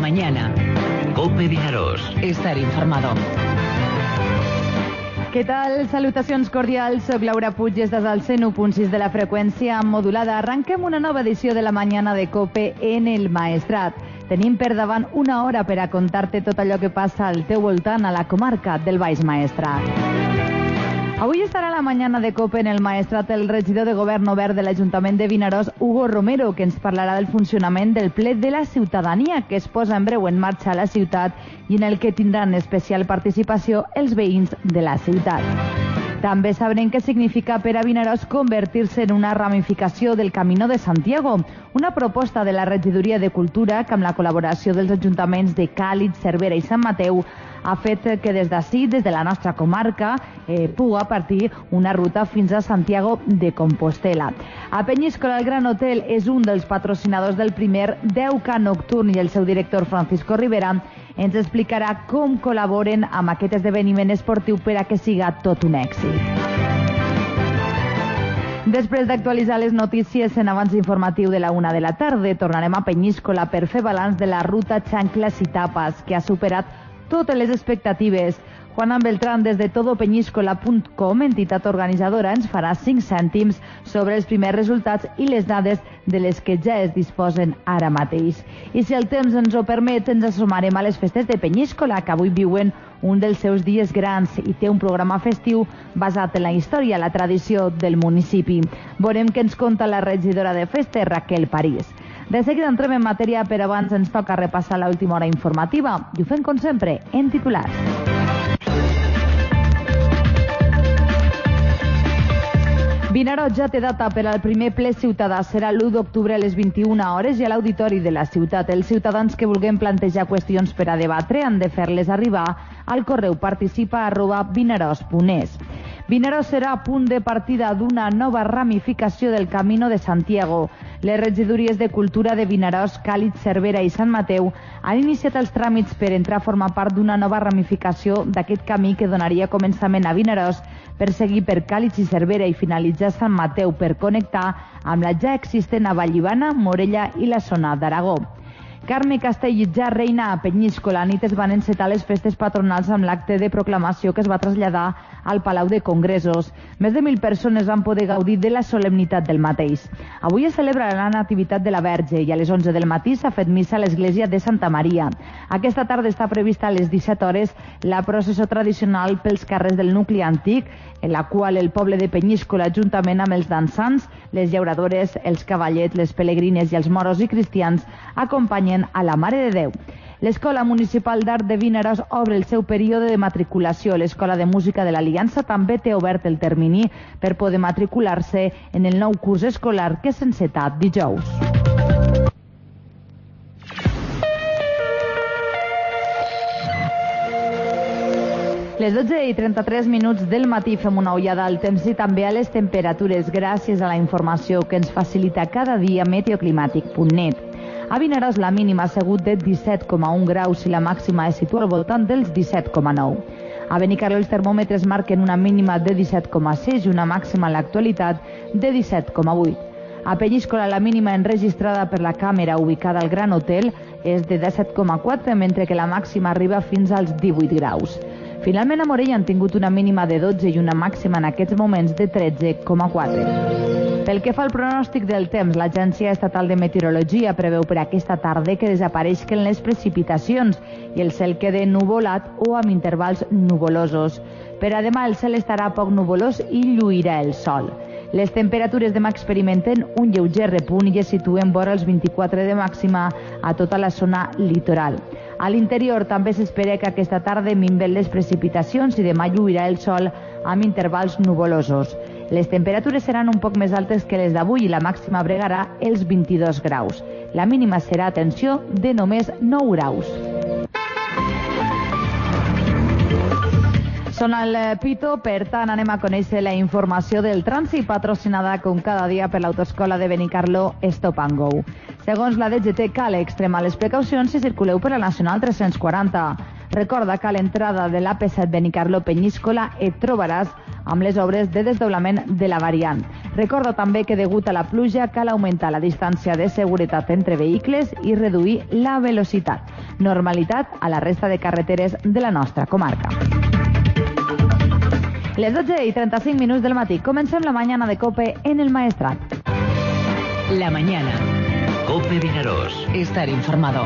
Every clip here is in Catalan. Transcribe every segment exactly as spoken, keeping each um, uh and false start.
mañana. COPE Vinaròs. Estar informado. Què tal? Salutacions cordials. Soc Laura Puig, des del cent u punt sis de la freqüència modulada. Arranquem una nova edició de la mañana de COPE en el Maestrat. Tenim per davant una hora per a contar-te tot allò que passa al teu voltant a la comarca del Baix Maestrat. Avui estarà a la mañana de COPE en el Maestrat el regidor de Govern Obert de l'Ajuntament de Vinaròs, Hugo Romero, que ens parlarà del funcionament del ple de la ciutadania, que es posa en breu en marxa a la ciutat i en el que tindran especial participació els veïns de la ciutat. També sabrem què significa per a Vinaròs convertir-se en una ramificació del Camino de Santiago, una proposta de la Regidoria de Cultura que, amb la col·laboració dels ajuntaments de Càlig, Cervera i Sant Mateu, ha fet que des d'ací, des de la nostra comarca, eh, puga partir una ruta fins a Santiago de Compostela. A Penyíscola, el Gran Hotel és un dels patrocinadors del primer deu K nocturn i el seu director, Francisco Rivera, ens explicarà com col·laboren amb aquest esdeveniment esportiu per a que siga tot un èxit. Després d'actualitzar les notícies en abans informatiu de la una de la tarda, tornarem a Penyíscola per fer balanç de la ruta Xanclas i Tapes, que ha superat totes les expectatives. Juan Beltrán, des de todo peñíscola punt com, entitat organitzadora, ens farà cinc cèntims sobre els primers resultats i les dades de les que ja es disposen ara mateix. I si el temps ens ho permet, ens assomarem a les festes de Penyíscola, que avui viuen un dels seus dies grans i té un programa festiu basat en la història i la tradició del municipi. Veurem què ens conta la regidora de festes, Raquel París. De seguida entrem en matèria, però abans ens toca repassar l'última hora informativa i ho fem, com sempre, en titulars. Vinaròs ja té data per al primer ple ciutadà. Serà l'u d'octubre a les vint-i-una hores i a l'Auditori de la ciutat. Els ciutadans que vulguin plantejar qüestions per a debatre han de fer-les arribar al correu participa arroba vinaròs punt es. Vinaròs serà punt de partida d'una nova ramificació del Camino de Santiago. Les regidories de Cultura de Vinaròs, Càlig, Cervera i Sant Mateu han iniciat els tràmits per entrar a formar part d'una nova ramificació d'aquest camí que donaria començament a Vinaròs per seguir per Càlig i Cervera i finalitzar a Sant Mateu per connectar amb la ja existent a Vallibana, Morella i la zona d'Aragó. Carme Castell ja reina a Penyíscola. A nit es van encetar les festes patronals amb l'acte de proclamació que es va traslladar al Palau de Congressos. Més de mil persones van poder gaudir de la solemnitat del mateix. Avui es celebra la Nativitat de la Verge i a les onze del matí s'ha fet missa a l'església de Santa Maria. Aquesta tarda està prevista a les disset hores la processó tradicional pels carrers del nucli antic, en la qual el poble de Penyíscola, juntament amb els dansants, les llauradores, els cavallets, les pelegrines i els moros i cristians, acompanyen a la Mare de Déu. L'Escola Municipal d'Art de Vinaròs obre el seu període de matriculació. L'Escola de Música de l'Aliança també té obert el termini per poder matricular-se en el nou curs escolar que s'ha encetat dijous. Les dotze i trenta-tres minuts del matí fem una ullada al temps i també a les temperatures gràcies a la informació que ens facilita cada dia meteoclimàtic punt net. A Vinaròs la mínima ha sigut de disset coma un graus i la màxima es situa al voltant dels disset coma nou. A Benicarló els termòmetres marquen una mínima de disset coma sis i una màxima en l'actualitat de disset coma vuit. A Penyíscola la mínima enregistrada per la càmera ubicada al Gran Hotel és de disset coma quatre, mentre que la màxima arriba fins als divuit graus. Finalment a Morella han tingut una mínima de dotze i una màxima en aquests moments de tretze coma quatre. Pel que fa al pronòstic del temps, l'Agència Estatal de Meteorologia preveu per aquesta tarda que desapareixen les precipitacions i el cel quede nuvolat o amb intervals nuvolosos. Per a demà el cel estarà poc nuvolós i lluirà el sol. Les temperatures demà experimenten un lleuger repunt i es situen vora els vint-i-quatre de màxima a tota la zona litoral. A l'interior també s'espera que aquesta tarda minven les precipitacions i demà lluirà el sol amb intervals nuvolosos. Les temperatures seran un poc més altes que les d'avui i la màxima bregarà els vint-i-dos graus. La mínima serà, atenció, de només nou graus. Sona el pito, per tant anem a conèixer la informació del trànsit patrocinada com cada dia per l'autoescola de Benicarló Stop and Go. Segons la D G T, cal extremar les precaucions si circuleu per la Nacional tres-cents quaranta. Recorda que a l'entrada de l'A P set Benicarló-Penyíscola et trobaràs amb les obres de desdoblament de la variant. Recorda també que degut a la pluja cal augmentar la distància de seguretat entre vehicles i reduir la velocitat. normalitat a la resta de carreteres de la nostra comarca. Les dotze i trenta-cinc minuts del matí. Comencem la mañana de COPE en el Maestrat. La mañana. COPE Vinaròs. Estar informado.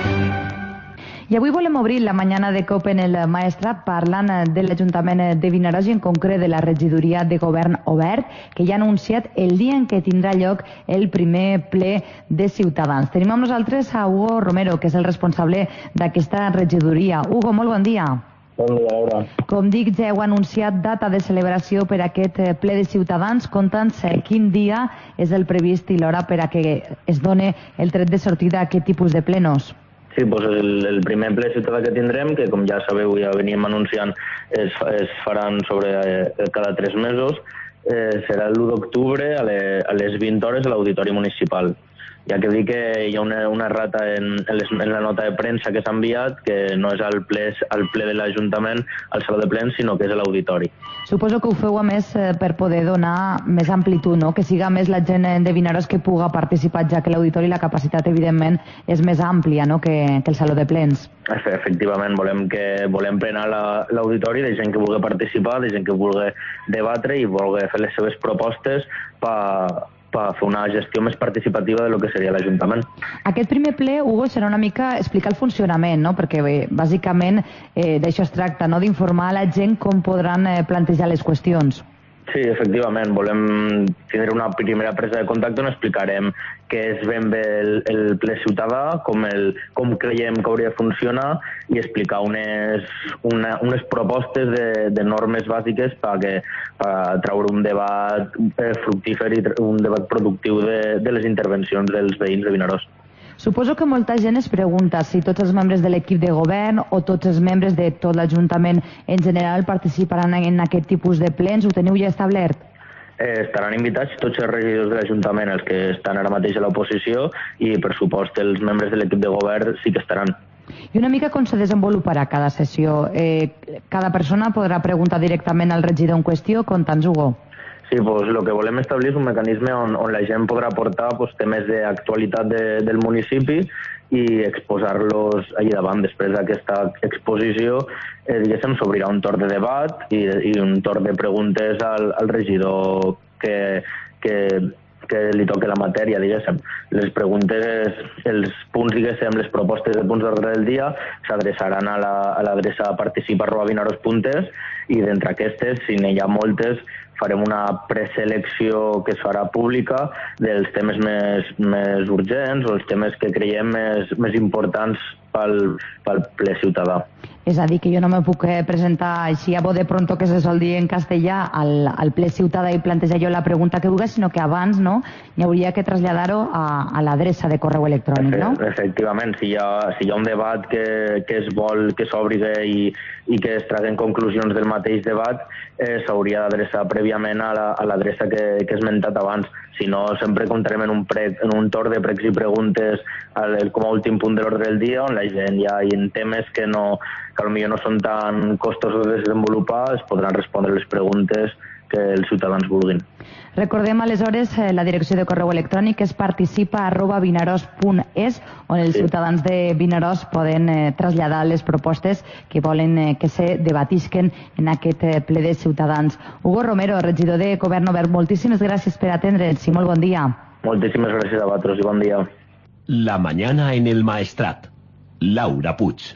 I avui volem obrir la mañana de COPE en el Maestrat parlant de l'Ajuntament de Vinaròs i en concret de la regidoria de govern obert, que ja ha anunciat el dia en què tindrà lloc el primer ple de Ciutadans. Tenim amb nosaltres a Hugo Romero, que és el responsable d'aquesta regidoria. Hugo, molt bon dia. Bon dia, Laura. Com dic, ja heu anunciat data de celebració per a aquest ple de Ciutadans. Conta'ns quin dia és el previst i l'hora per a que es doni el tret de sortida a aquest tipus de plenos. Sí, doncs el, el primer ple ciutadà que tindrem, que com ja sabeu, ja veníem anunciant, es, es faran sobre eh, cada tres mesos, eh, serà l'u d'octubre a, le, a les vint hores a l'Auditori Municipal. Ja que dic que hi ha una, una errata en, en, les, en la nota de premsa que s'ha enviat, que no és al ple, al ple de l'Ajuntament, al Saló de Plens, sinó que és a l'Auditori. Suposo que ho feu a més per poder donar més amplitud, no? Que siga més la gent de Vinaròs que puga participar, ja que l'Auditori la capacitat, evidentment, és més àmplia, no? que, que el Saló de Plens. Efectivament, volem que volem plenar l'auditori de gent que vulgui participar, de gent que vulgui debatre i vulgui fer les seves propostes per per fer una gestió més participativa de lo que seria l'Ajuntament. Aquest primer ple, Hugo, serà una mica explicar el funcionament, no? Perquè bé, bàsicament eh, d'això es tracta, no? D'informar a la gent com podran eh, plantejar les qüestions. Sí, efectivament, volem tindre una primera presa de contacte on explicarem què és ben bé el, el ple ciutadà, com, el, com creiem que hauria de funcionar i explicar unes, una, unes propostes de, de normes bàsiques per treure un debat eh, fructífer i un debat productiu de, de les intervencions dels veïns de Vinaròs. Suposo que molta gent es pregunta si tots els membres de l'equip de govern o tots els membres de tot l'Ajuntament en general participaran en aquest tipus de plens. Ho teniu ja establert? Eh, estaran invitats tots els regidors de l'Ajuntament, els que estan ara mateix a l'oposició, i per supost els membres de l'equip de govern sí que estaran. I una mica com se desenvoluparà cada sessió? Eh, cada persona podrà preguntar directament al regidor en qüestió? Conta'ns, Hugo. Sí, doncs el que volem establir és un mecanisme on, on la gent podrà aportar pues, temes d'actualitat de, del municipi i exposar-los allà davant. Després d'aquesta exposició, eh, diguéssim, s'obrirà un torn de debat i, i un torn de preguntes al, al regidor que, que, que li toque la matèria, diguéssim. Les preguntes, els punts, diguéssim, les propostes de punts d'ordre del dia s'adreçaran a l'adreça la, participa arroba vinaròs punt es i d'entre aquestes, si n'hi ha moltes, farem una preselecció que es farà pública dels temes més, més urgents o els temes que creiem més, més importants pel, pel ple ciutadà. És a dir, que jo no me puc presentar així a bote pronto, que se sol dir en castellà, al, al ple ciutadà i plantejar jo la pregunta que vulgui, sinó que abans no, hi hauria que traslladar-ho a, a l'adreça de correu electrònic, no? Efectivament, si hi ha, si hi ha un debat que, que es vol que s'obri i, i que es traguen conclusions del mateix debat, eh, s'hauria d'adreçar prèviament a l'adreça la, que, que he esmentat abans. Si no, sempre comptarem en un, pre, en un torn de pregs i preguntes al, com a últim punt de l'ordre del dia, on la gent ja hi ha temes que, no, que potser no són tan costosos de desenvolupar, es podran respondre les preguntes que els ciutadans vulguin. Recordem aleshores eh, la direcció de correu electrònic, que és participa arroba vinaròs punt es, on els sí. ciutadans de Vinaròs poden eh, traslladar les propostes que volen eh, que se debatisquen en aquest eh, ple de ciutadans. Hugo Romero, regidor de Govern Obert, moltíssimes gràcies per atendre'ns i molt bon dia. Moltíssimes gràcies a vosaltres i bon dia. La mañana en el Maestrat. Laura Puig.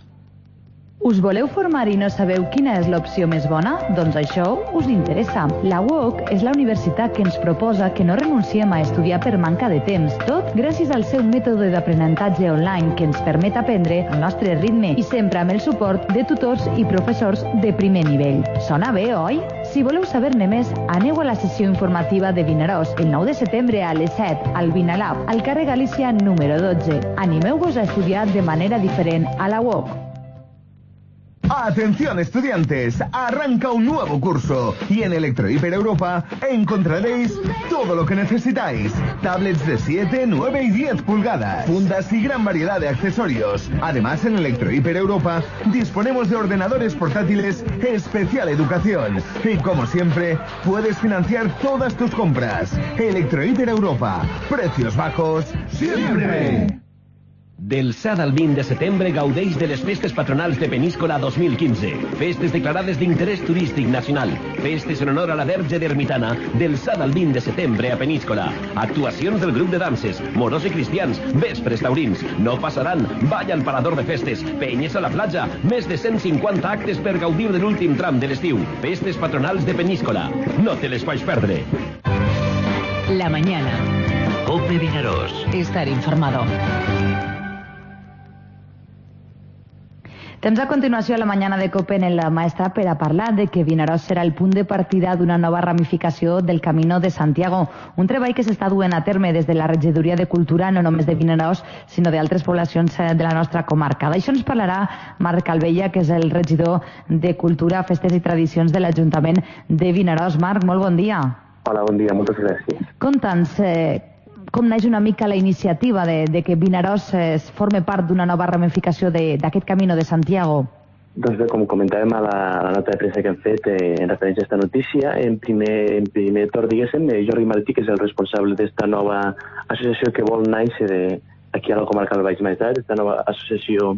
Us voleu formar i no sabeu quina és l'opció més bona? Doncs això us interessa. La U O C és la universitat que ens proposa que no renunciem a estudiar per manca de temps, tot gràcies al seu mètode d'aprenentatge online que ens permet aprendre al nostre ritme i sempre amb el suport de tutors i professors de primer nivell. Sona bé, oi? Si voleu saber-ne més, aneu a la sessió informativa de Vinaròs el nou de setembre a les set al Vinalab, al carrer Galícia número dotze. Animeu-vos a estudiar de manera diferent a la U O C. Atención estudiantes, arranca un nuevo curso y en Electrohiper Europa encontraréis todo lo que necesitáis. Tablets de siete, nueve y diez pulgadas, fundas y gran variedad de accesorios. Además, en Electrohiper Europa disponemos de ordenadores portátiles especial educación. Y como siempre, puedes financiar todas tus compras. Electrohiper Europa, precios bajos siempre. Del set al vint de setembre gaudeix de les festes patronals de Peníscola dos mil quinze. Festes declarades d'interès turístic nacional. Festes en honor a la Verge d'Ermitana del set al vint de setembre a Peníscola. Actuacions del grup de danses, moros i cristians, vespres taurins. No passaran, ball al parador de festes, penyes a la platja, més de cent cinquanta actes per gaudir de l'últim tram de l'estiu. Festes patronals de Peníscola. No te les faig perdre. La mañana. COPE Vinaròs. Estar informado. Temps a continuació a la mañana de COPE en el Maestrat per a parlar de que Vinaròs serà el punt de partida d'una nova ramificació del Camino de Santiago, un treball que s'està duent a terme des de la Regidoria de Cultura, no només de Vinaròs, sinó d'altres poblacions de la nostra comarca. D'això ens parlarà Marc Calvella, que és el regidor de Cultura, Festes i Tradicions de l'Ajuntament de Vinaròs. Marc, molt bon dia. Hola, bon dia, moltes gràcies. Conta'ns eh, com naix una mica la iniciativa de, de que Vinaròs eh, forme part d'una nova ramificació d'aquest Camino de Santiago. Doncs bé, com comentàvem a la, a la nota de premsa que hem fet eh, en referència a aquesta notícia, en primer, en primer torn, diguéssim, eh, Jordi Martí, que és el responsable d'esta nova associació que vol néixer de, aquí a la comarca del Baix Maestrat, aquesta nova associació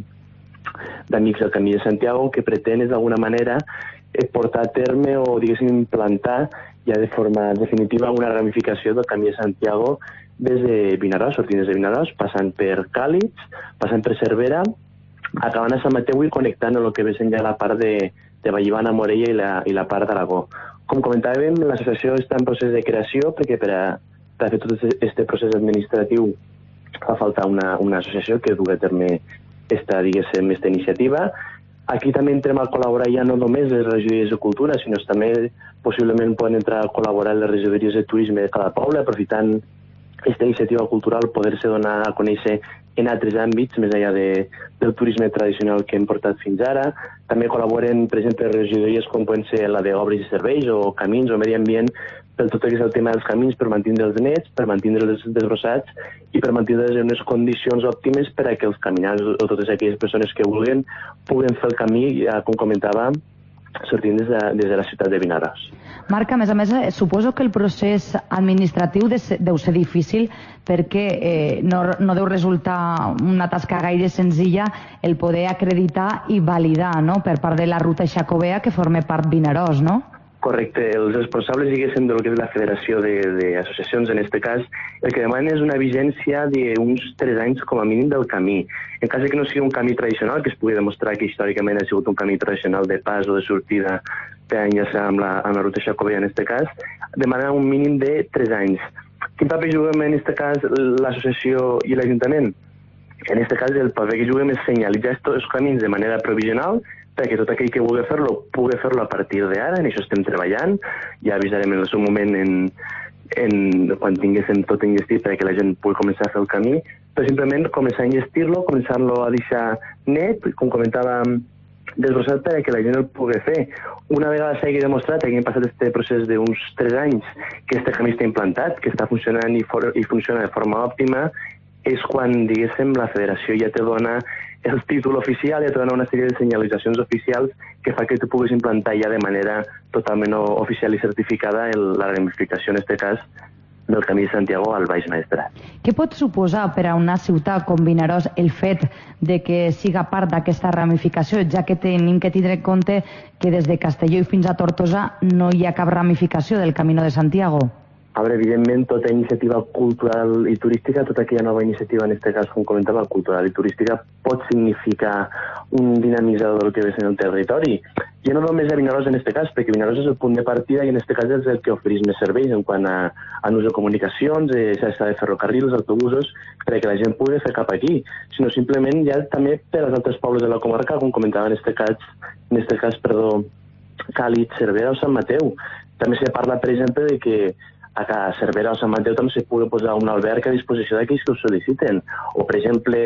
d'Amics del Camí de Santiago, que pretén, d'alguna manera, eh, portar a terme o, diguéssim, implantar ja de forma definitiva una ramificació del Camí de Santiago des de Vinaròs, sortint des de Vinaròs, passant per Càlix, passant per Cervera, acabant a Sant Mateu i connectant amb el que ve sent ja la part de, de Vallivana, Morella i la, i la part d'Aragó. Com comentàvem, l'associació està en procés de creació perquè per a, per a fer tot aquest procés administratiu fa falta una, una associació que dugui a terme esta, diguéssim, esta iniciativa. Aquí també entrem a col·laborar ja no només les regidories de cultura, sinó que també possiblement poden entrar a col·laborar les regidories de turisme de cada poble, aprofitant aquesta iniciativa cultural poder-se donar a conèixer en altres àmbits, més enllà de, del turisme tradicional que hem portat fins ara. També col·laboren, per exemple, regidories com poden ser la d'obres i serveis o camins o medi ambient, per tot el que és el tema dels camins, per mantenir els nets, per mantenir els desbrossats i per mantenir en unes condicions òptimes per a que els caminants o totes aquelles persones que vulguin puguen fer el camí, ja com comentava, sortint des de, des de la ciutat de Vinaròs. Marc, a més a més, suposo que el procés administratiu deu ser difícil perquè eh, no, no deu resultar una tasca gaire senzilla el poder acreditar i validar, no?, per part de la ruta Xacobea que forma part Vinaròs, no? Correcte. Els responsables, diguéssim, del que és la Federació d'Associacions, en aquest cas, el que demanen és una vigència d'uns tres anys com a mínim del camí. En cas que no sigui un camí tradicional, que es pugui demostrar que històricament ha sigut un camí tradicional de pas o de sortida per enllaçar amb la, amb la ruta Xacobea, en aquest cas, demanen un mínim de tres anys. Quin paper juguem en aquest cas l'associació i l'Ajuntament? En aquest cas, el paper que juguem és senyalitzar aquests camins de manera provisional perquè tot aquell que vulgui fer-lo pugui fer-lo a partir d'ara, en això estem treballant, ja avisarem en el seu moment en, en, quan tinguéssim tot enllestit perquè la gent pugui començar a fer el camí, però simplement començar a enllestir-lo, començar-lo a deixar net, com comentàvem, desbrossat perquè la gent el pugui fer. Una vegada s'hagi demostrat que hem passat aquest procés d'uns tres anys que aquest camí està implantat, que està funcionant i, for, i funciona de forma òptima, és quan, diguéssim, la federació ja te dona el títol oficial, ja te dona una sèrie de senyalitzacions oficials que fa que tu puguis implantar ja de manera totalment oficial i certificada el, la ramificació, en aquest cas, del Camí de Santiago al Baix Maestrat. Què pot suposar per a una ciutat com Vinaròs el fet de que siga part d'aquesta ramificació, ja que tenim que tindre en compte que des de Castelló i fins a Tortosa no hi ha cap ramificació del Camino de Santiago? A veure, evidentment, tota iniciativa cultural i turística, tota aquella nova iniciativa, en aquest cas, com comentava, cultural i turística, pot significar un dinamitzador del que ve sent el territori. Ja no només a Vinaròs en aquest cas, perquè Vinaròs és el punt de partida i en aquest cas és el que ofereix més serveis en quant a, a ús de comunicacions, de xarxa de ferrocarrils, autobusos, perquè la gent pugui fer cap aquí, sinó simplement ja també per als altres pobles de la comarca, com comentava en aquest cas, en aquest cas, perdó, Càlix, Cervera o Sant Mateu. També se parla, per exemple, de que a Cervera o Sant Mateu també se pugui posar un alberg a disposició d'aquells que ho sol·liciten. O, per exemple,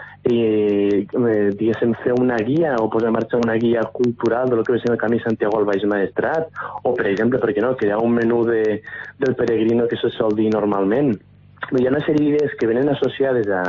eh, diguéssim, fer una guia o posar en marxa una guia cultural de lo que ve sent el Camí Santiago al Baix Maestrat. O, per exemple, per què no, que hi ha un menú de, del peregrino que se sol dir normalment. Hi ha una sèrie d'idees que venen associades a,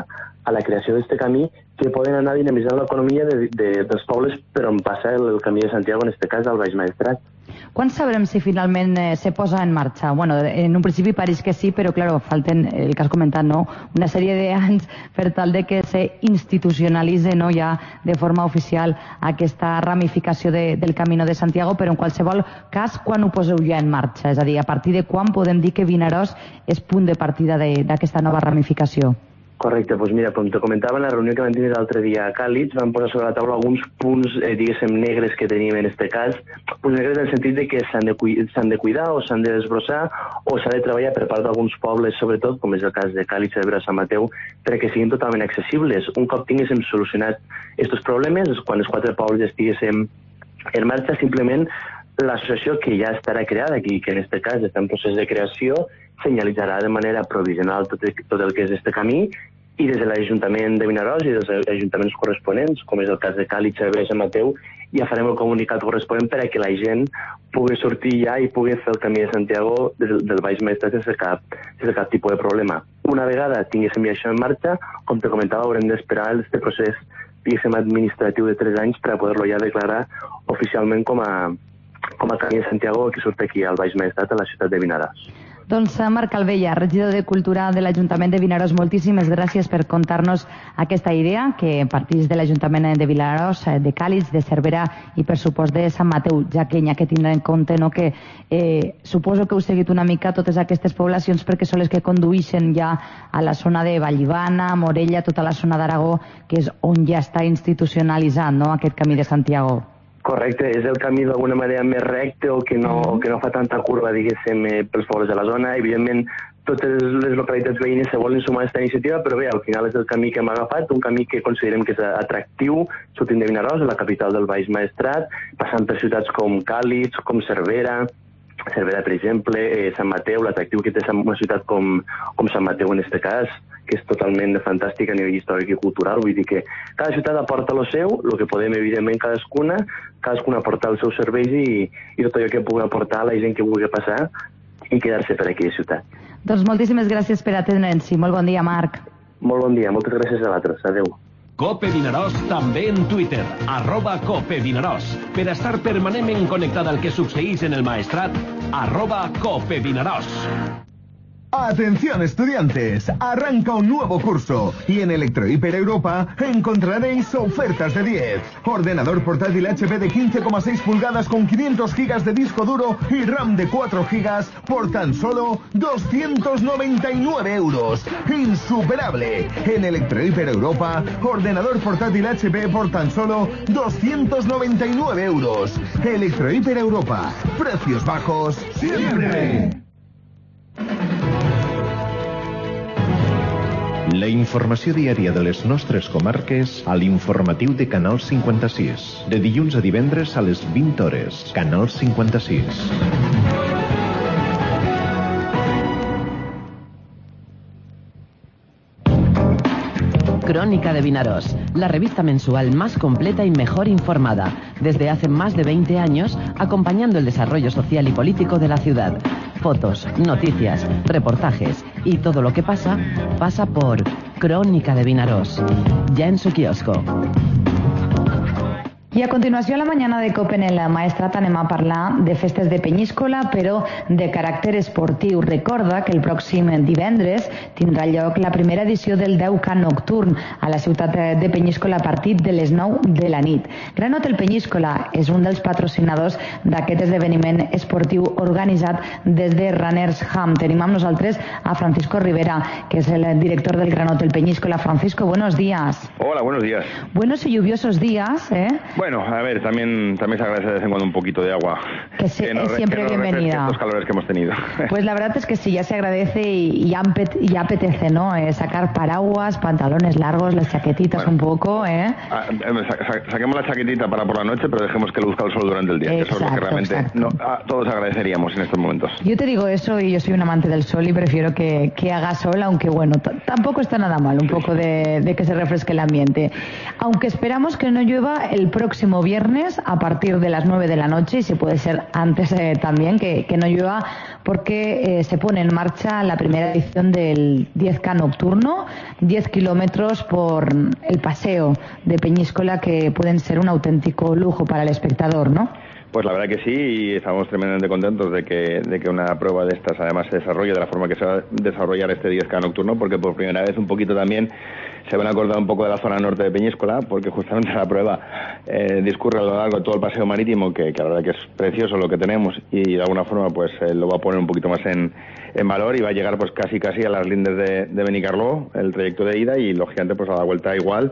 a la creació d'aquest camí que poden anar dinamitzant l'economia de, de, dels pobles per on passa el, el camí de Santiago, en aquest cas al Baix Maestrat. Quan sabrem si finalment eh, se posa en marxa? Bueno, en un principi pareix que sí, però claro, falten, el que has comentat, no? Una sèrie d'anys per tal de que se institucionalitzi, no, ja de forma oficial aquesta ramificació de, del Camino de Santiago, però en qualsevol cas, quan ho poseu ja en marxa? És a dir, a partir de quan podem dir que Vinaròs és punt de partida d'aquesta nova ramificació? Correcte, doncs mira, com te comentava, en la reunió que vam tenir l'altre dia a Càlid, vam posar sobre la taula alguns punts, eh, diguéssim, negres que tenim en aquest cas, punts negres en el sentit de que s'han de, s'han de cuidar o s'han de desbrossar o s'ha de treballar per part d'alguns pobles, sobretot, com és el cas de Càlid, Cervera, Sant Mateu, perquè siguin totalment accessibles. Un cop tinguéssim solucionat aquests problemes, quan els quatre pobles estiguéssim en marxa, simplement l'associació que ja estarà creada aquí, que en aquest cas està en procés de creació, senyalitzarà de manera provisional tot, tot el que és este camí i des de l'Ajuntament de Vinaròs i dels ajuntaments corresponents, com és el cas de Càlid, Cervera i Sant Mateu, ja farem el comunicat corresponent per a que la gent pugui sortir ja i pugui fer el camí de Santiago del, del Baix Maestrat sense cap, sense cap tipus de problema. Una vegada tinguéssim ja això en marxa, com te comentava, haurem d'esperar este procés, diguéssim, administratiu de tres anys per a poder-lo ja declarar oficialment com a, com a camí de Santiago que surt aquí al Baix Maestrat, a la ciutat de Vinaròs. Doncs Marc Calvella, regidor de Cultura de l'Ajuntament de Vinaròs, moltíssimes gràcies per contar-nos aquesta idea que partís de l'Ajuntament de Vinaròs, de Càlig, de Cervera i per supost de Sant Mateu, ja que n'hi ha que tindre en compte, no, que eh, suposo que heu seguit una mica totes aquestes poblacions perquè són les que condueixen ja a la zona de Vallivana, Morella, tota la zona d'Aragó, que és on ja està institucionalitzat, no, aquest camí de Santiago. Correcte, és el camí d'alguna manera més recte o que no, o que no fa tanta curva, diguéssim, eh, pels pobles de la zona. Evidentment, totes les localitats veïnes se volen sumar a aquesta iniciativa, però bé, al final és el camí que hem agafat, un camí que considerem que és atractiu, sortint de Vinaròs, la capital del Baix Maestrat, passant per ciutats com Càlig, com Cervera, Cervera, per exemple, eh, Sant Mateu, l'atractiu que té una ciutat com, com Sant Mateu en aquest cas, que és totalment fantàstic a nivell històric i cultural. Vull dir que cada ciutat aporta el seu, el que podem, evidentment, cadascuna, cadascuna aportar els seus serveis i, i tot allò que pugui aportar a la gent que vulgui passar i quedar-se per aquí a ciutat. Doncs moltíssimes gràcies per atendre'ns i molt bon dia, Marc. Molt bon dia, moltes gràcies a l'altre. Adéu. Cope Vinaròs també en Twitter, arroba Cope Vinaròs. Per estar permanentment connectat al que succeís en el Maestrat, arroba Cope Vinaròs. Atención estudiantes, arranca un nuevo curso y en Electrohiper Europa encontraréis ofertas de diez. Ordenador portátil H P de quince coma seis pulgadas con quinientos gigas de disco duro y RAM de cuatro gigas por tan solo doscientos noventa y nueve euros. ¡Insuperable! En Electrohiper Europa, ordenador portátil H P por tan solo doscientos noventa y nueve euros. Electrohiper Europa, precios bajos siempre. La informació diària de les nostres comarques a l'informatiu de Canal cinquanta-sis. De dilluns a divendres a les vint hores. Canal cinquanta-sis. Crónica de Vinaròs, la revista mensual más completa y mejor informada, desde hace más de veinte años, acompañando el desarrollo social y político de la ciudad. Fotos, noticias, reportajes y todo lo que pasa, pasa por Crónica de Vinaròs, ya en su kiosco. I a continuació, a la mañana de COPE en el Maestrat anem a parlar de festes de Penyíscola, però de caràcter esportiu. Recorda que el pròxim divendres tindrà lloc la primera edició del deu K Nocturn a la ciutat de Penyíscola a partir de les nou de la nit. Gran Hotel Penyíscola és un dels patrocinadors d'aquest esdeveniment esportiu organitzat des de Runners Ham. Tenim amb nosaltres a Francisco Rivera, que es el director del Gran Hotel Penyíscola. Francisco, buenos días. Hola, buenos días. Buenos y lluviosos días, ¿eh? Bueno, a ver, también, también se agradece de vez en cuando un poquito de agua. Que, se, que no, es siempre que no bienvenida. Estos calores que hemos tenido. Pues la verdad es que sí, ya se agradece y ya, ya apetece, ¿no? Eh, sacar paraguas, pantalones largos, las chaquetitas bueno, un poco, ¿eh? Ah, sa saquemos la chaquetita para por la noche, pero dejemos que luzca el sol durante el día. Exacto, que eso es lo que realmente no, ah, todos agradeceríamos en estos momentos. Yo te digo eso y yo soy un amante del sol y prefiero que, que haga sol, aunque bueno, tampoco está nada mal, un poco de, de que se refresque el ambiente. Aunque esperamos que no llueva el próximo próximo viernes a partir de las nueve de la noche, y si puede ser antes eh, también, que, que no llueva, porque eh, se pone en marcha la primera edición del diez K nocturno, diez kilómetros por el paseo de Peñíscola, que pueden ser un auténtico lujo para el espectador, ¿no? Pues la verdad que sí, y estamos tremendamente contentos de que, de que una prueba de estas además se desarrolle de la forma que se va a desarrollar este diez K nocturno, porque por primera vez un poquito también se van a acordar un poco de la zona norte de Peñíscola, porque justamente la prueba eh, discurre a lo largo de todo el paseo marítimo, que, que la verdad que es precioso lo que tenemos, y de alguna forma pues eh, lo va a poner un poquito más en, en valor, y va a llegar pues casi casi a las lindes de, de Benicarló, el trayecto de ida, y lógicamente pues a la vuelta igual.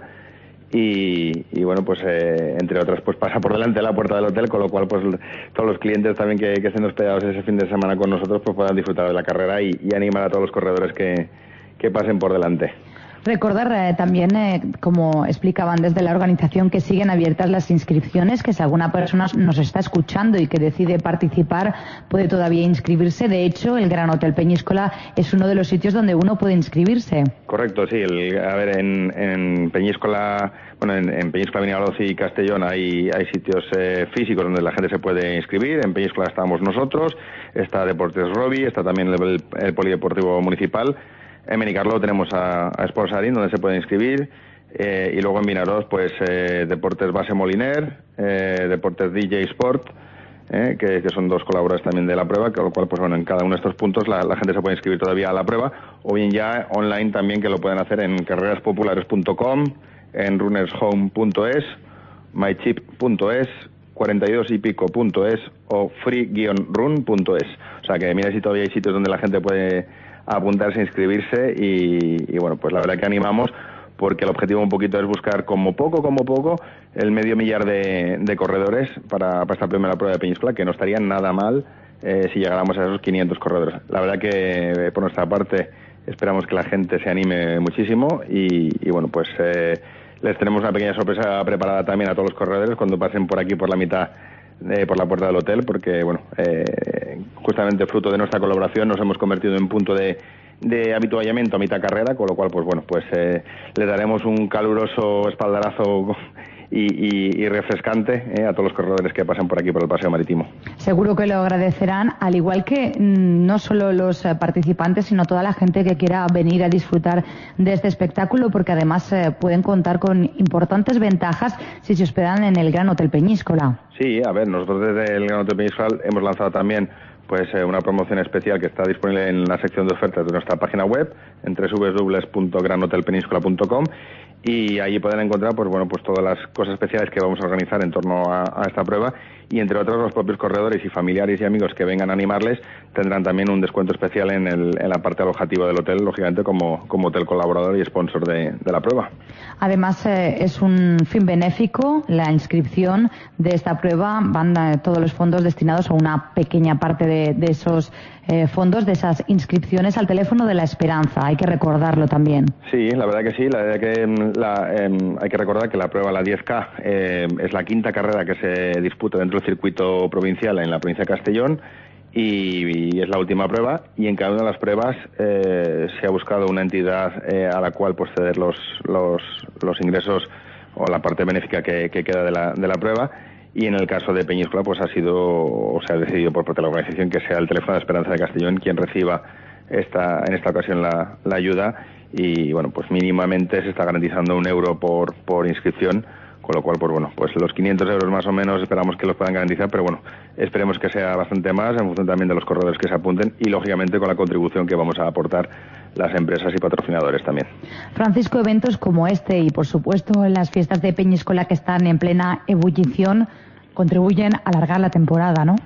Y, y bueno, pues eh, entre otras pues pasa por delante de la puerta del hotel, con lo cual pues todos los clientes también que, que estén hospedados ese fin de semana con nosotros pues puedan disfrutar de la carrera y, y animar a todos los corredores que, que pasen por delante. Recordar eh, también, eh, como explicaban desde la organización, que siguen abiertas las inscripciones, que si alguna persona nos está escuchando y que decide participar, puede todavía inscribirse. De hecho, el Gran Hotel Peñíscola es uno de los sitios donde uno puede inscribirse. Correcto, sí. El, a ver, en, en Peñíscola, bueno, en, en Peñíscola, Benicarló y Castellón hay, hay sitios eh, físicos donde la gente se puede inscribir. En Peñíscola estamos nosotros, está Deportes Robi, está también el, el Polideportivo Municipal. En Benicarló tenemos a, a Sports Arín, donde se puede inscribir, eh, y luego en Vinaròs, pues eh, Deportes Base Moliner, eh, Deportes D J Sport, eh, que, que son dos colaboradores también de la prueba, con lo cual, pues bueno, en cada uno de estos puntos la, la gente se puede inscribir todavía a la prueba, o bien ya online también, que lo pueden hacer en carreras populares punto com, en runnershome punto es, mychip punto es, cuarenta y dos y pico punto es o free guion run punto es. O sea que mira si todavía hay sitios donde la gente puede apuntarse, inscribirse, y, y bueno, pues la verdad que animamos, porque el objetivo un poquito es buscar como poco, como poco, el medio millar de, de corredores para, para esta primera prueba de Peñíscola, que no estaría nada mal eh, si llegáramos a esos quinientos corredores. La verdad que eh, por nuestra parte esperamos que la gente se anime muchísimo, y, y bueno, pues eh, les tenemos una pequeña sorpresa preparada también a todos los corredores cuando pasen por aquí por la mitad, Eh, por la puerta del hotel, porque bueno, eh, justamente fruto de nuestra colaboración nos hemos convertido en punto de, de habituallamiento a mitad carrera, con lo cual pues bueno, pues eh, les daremos un caluroso espaldarazo y, y, y refrescante eh, a todos los corredores que pasan por aquí por el paseo marítimo. Seguro que lo agradecerán, al igual que mmm, no solo los eh, participantes, sino toda la gente que quiera venir a disfrutar de este espectáculo, porque además eh, pueden contar con importantes ventajas si se hospedan en el Gran Hotel Peñíscola. Sí, a ver, nosotros desde el Gran Hotel Peñíscola hemos lanzado también pues eh, una promoción especial que está disponible en la sección de ofertas de nuestra página web, en doble u doble u doble u punto gran hotel penínscola punto com, y allí pueden encontrar pues bueno, pues todas las cosas especiales que vamos a organizar en torno a, a esta prueba, y entre otros los propios corredores y familiares y amigos que vengan a animarles tendrán también un descuento especial en, el, en la parte alojativa del hotel, lógicamente como, como hotel colaborador y sponsor de, de la prueba. Además eh, es un fin benéfico, la inscripción de esta prueba, van eh, todos los fondos destinados a una pequeña parte de, de esos eh, fondos, de esas inscripciones, al teléfono de la esperanza, hay que recordarlo también. Sí, la verdad que sí, la verdad que la, eh, hay que recordar que la prueba, la diez K, eh, es la quinta carrera que se disputa dentro del circuito provincial en la provincia de Castellón, y, y es la última prueba, y en cada una de las pruebas eh, se ha buscado una entidad eh, a la cual pues ceder los, los, los ingresos o la parte benéfica que, que queda de la, de la prueba, y en el caso de Peñíscola pues ha sido, o se ha decidido por parte de la organización que sea el teléfono de Esperanza de Castellón quien reciba esta, en esta ocasión la, la ayuda, y bueno, pues mínimamente se está garantizando un euro por, por inscripción, con lo cual, pues bueno, pues los quinientos euros más o menos esperamos que los puedan garantizar, pero bueno, esperemos que sea bastante más en función también de los corredores que se apunten, y lógicamente con la contribución que vamos a aportar las empresas y patrocinadores también. Francisco, eventos como este y por supuesto las fiestas de Peñíscola que están en plena ebullición contribuyen a alargar la temporada, ¿no?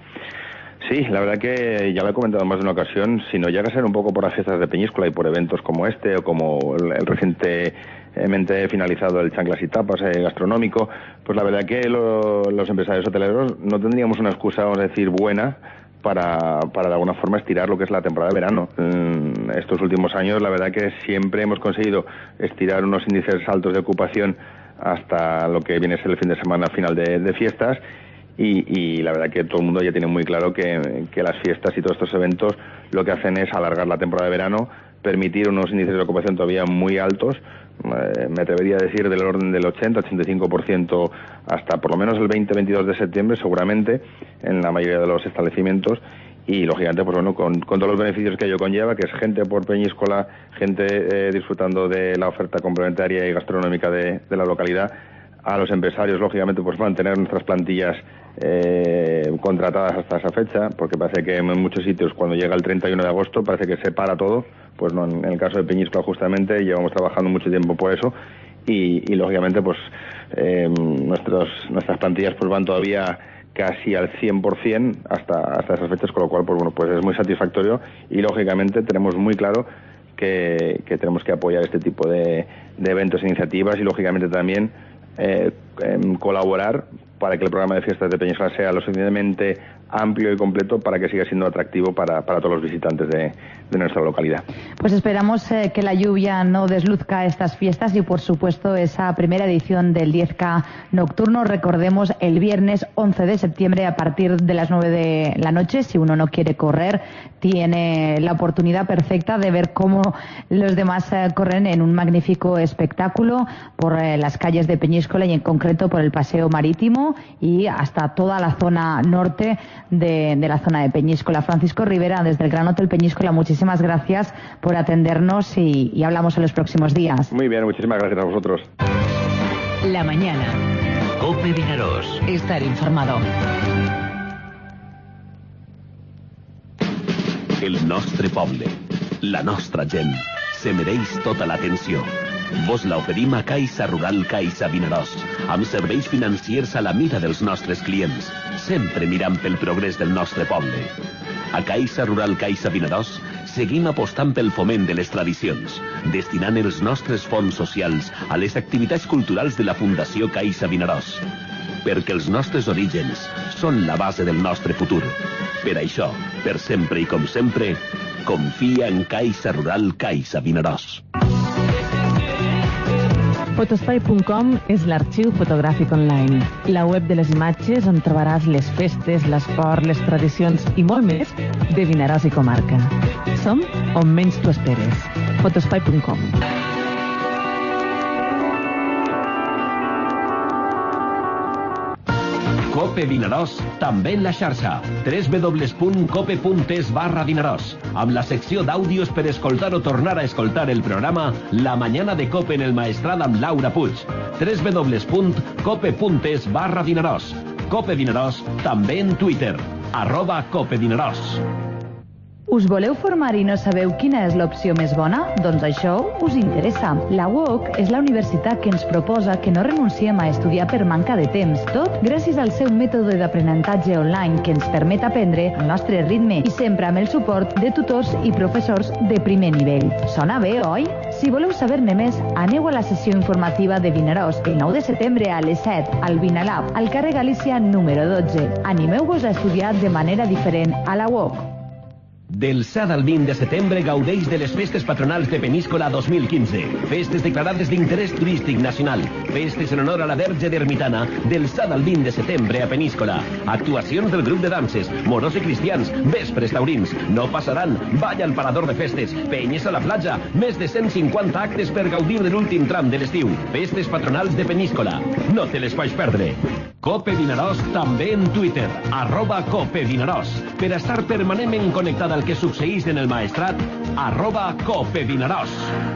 Sí, la verdad que ya lo he comentado más de una ocasión, si no llega a ser un poco por las fiestas de Peñíscola y por eventos como este o como el, el recientemente finalizado el Chanclas y Tapas eh, gastronómico, pues la verdad que lo, los empresarios hoteleros no tendríamos una excusa, vamos a decir, buena para, para de alguna forma estirar lo que es la temporada de verano. En estos últimos años la verdad que siempre hemos conseguido estirar unos índices altos de ocupación hasta lo que viene a ser el fin de semana final de, de fiestas, y, y la verdad que todo el mundo ya tiene muy claro que, que las fiestas y todos estos eventos lo que hacen es alargar la temporada de verano, permitir unos índices de ocupación todavía muy altos, eh, me atrevería a decir del orden del ochenta, ochenta y cinco por ciento hasta por lo menos el veinte, veintidós de septiembre, seguramente, en la mayoría de los establecimientos. Y, lógicamente, pues bueno, con, con todos los beneficios que ello conlleva, que es gente por Peñíscola, gente eh, disfrutando de la oferta complementaria y gastronómica de, de la localidad, a los empresarios, lógicamente, pues mantener nuestras plantillas eh, contratadas hasta esa fecha, porque parece que en muchos sitios, cuando llega el treinta y uno de agosto, parece que se para todo. Pues no, en el caso de Peñíscola, justamente, llevamos trabajando mucho tiempo por eso, y, y lógicamente, pues eh, nuestros, nuestras plantillas pues van todavía casi al cien por ciento hasta, hasta esas fechas, con lo cual, pues bueno, pues es muy satisfactorio, y lógicamente tenemos muy claro que, que tenemos que apoyar este tipo de, de eventos e iniciativas, y lógicamente también eh, eh, colaborar para que el programa de fiestas de Peñíscola sea lo suficientemente amplio y completo para que siga siendo atractivo para, para todos los visitantes de, de nuestra localidad. Pues esperamos eh, que la lluvia no desluzca estas fiestas y, por supuesto, esa primera edición del diez K nocturno. Recordemos, el viernes once de septiembre a partir de las nueve de la noche. Si uno no quiere correr, tiene la oportunidad perfecta de ver cómo los demás eh, corren en un magnífico espectáculo por eh, las calles de Peñíscola y, en concreto, por el Paseo Marítimo y hasta toda la zona norte de, de la zona de Peñíscola. Francisco Rivera, desde el Gran Hotel Peñíscola, muchísimas gracias por atendernos y, y hablamos en los próximos días. Muy bien, muchísimas gracias a vosotros. La mañana. COPE Vinaròs. Estar informado. El nostre poble, la nostra gent, se mereix tota l'atenció. Vos la oferim a Caixa Rural Caixa Vinaròs, amb serveis financiers a la mira dels nostres clients, sempre mirant pel progrés del nostre poble. A Caixa Rural Caixa Vinaròs seguim apostant pel foment de les tradicions, destinant els nostres fons socials a les activitats culturals de la Fundació Caixa Vinaròs. Perquè els nostres orígens són la base del nostre futur. Per això, per sempre i com sempre, confia en Caixa Rural Caixa Vinaròs. Fotospai punt com és l'arxiu fotogràfic online, la web de les imatges on trobaràs les festes, l'esport, les tradicions i molt més de Vinaròs i comarca. Som on menys t'ho esperes. Fotospai punt com. COPE Vinaròs, també en la xarxa. w w w punt cope punt es barra Vinaròs, amb la secció d'àudios per escoltar o tornar a escoltar el programa La Mañana de COPE en el Maestrat amb Laura Puig. w w w punt cope punt es barra Vinaròs. COPE Vinaròs, també en Twitter, arroba COPE Vinaròs. Us voleu formar i no sabeu quina és l'opció més bona? Doncs això us interessa. La U O C és la universitat que ens proposa que no renunciem a estudiar per manca de temps, tot gràcies al seu mètode d'aprenentatge online que ens permet aprendre al nostre ritme i sempre amb el suport de tutors i professors de primer nivell. Sona bé, oi? Si voleu saber-ne més, aneu a la sessió informativa de Vinaròs el nou de setembre a les set al Vinalab, al carrer Galícia número dotze. Animeu-vos a estudiar de manera diferent a la U O C. Del set al vint de setembre gaudeix de les festes patronals de Peníscola dos mil quinze. Festes declarades d'interès turístic nacional. Festes en honor a la Verge d'Ermitana del set al vint de setembre a Peníscola. Actuacions del grup de danses, moros i cristians, vespres taurins. No passaran, balla al parador de festes, penyes a la platja, més de cent cinquanta actes per gaudir de l'últim tram de l'estiu. Festes patronals de Peníscola. No te les pots perdre. COPE Vinaròs també en Twitter, arroba COPE Vinaròs. Per estar permanentment connectada al que succeís en el Maestrat, arroba COPE Vinaròs.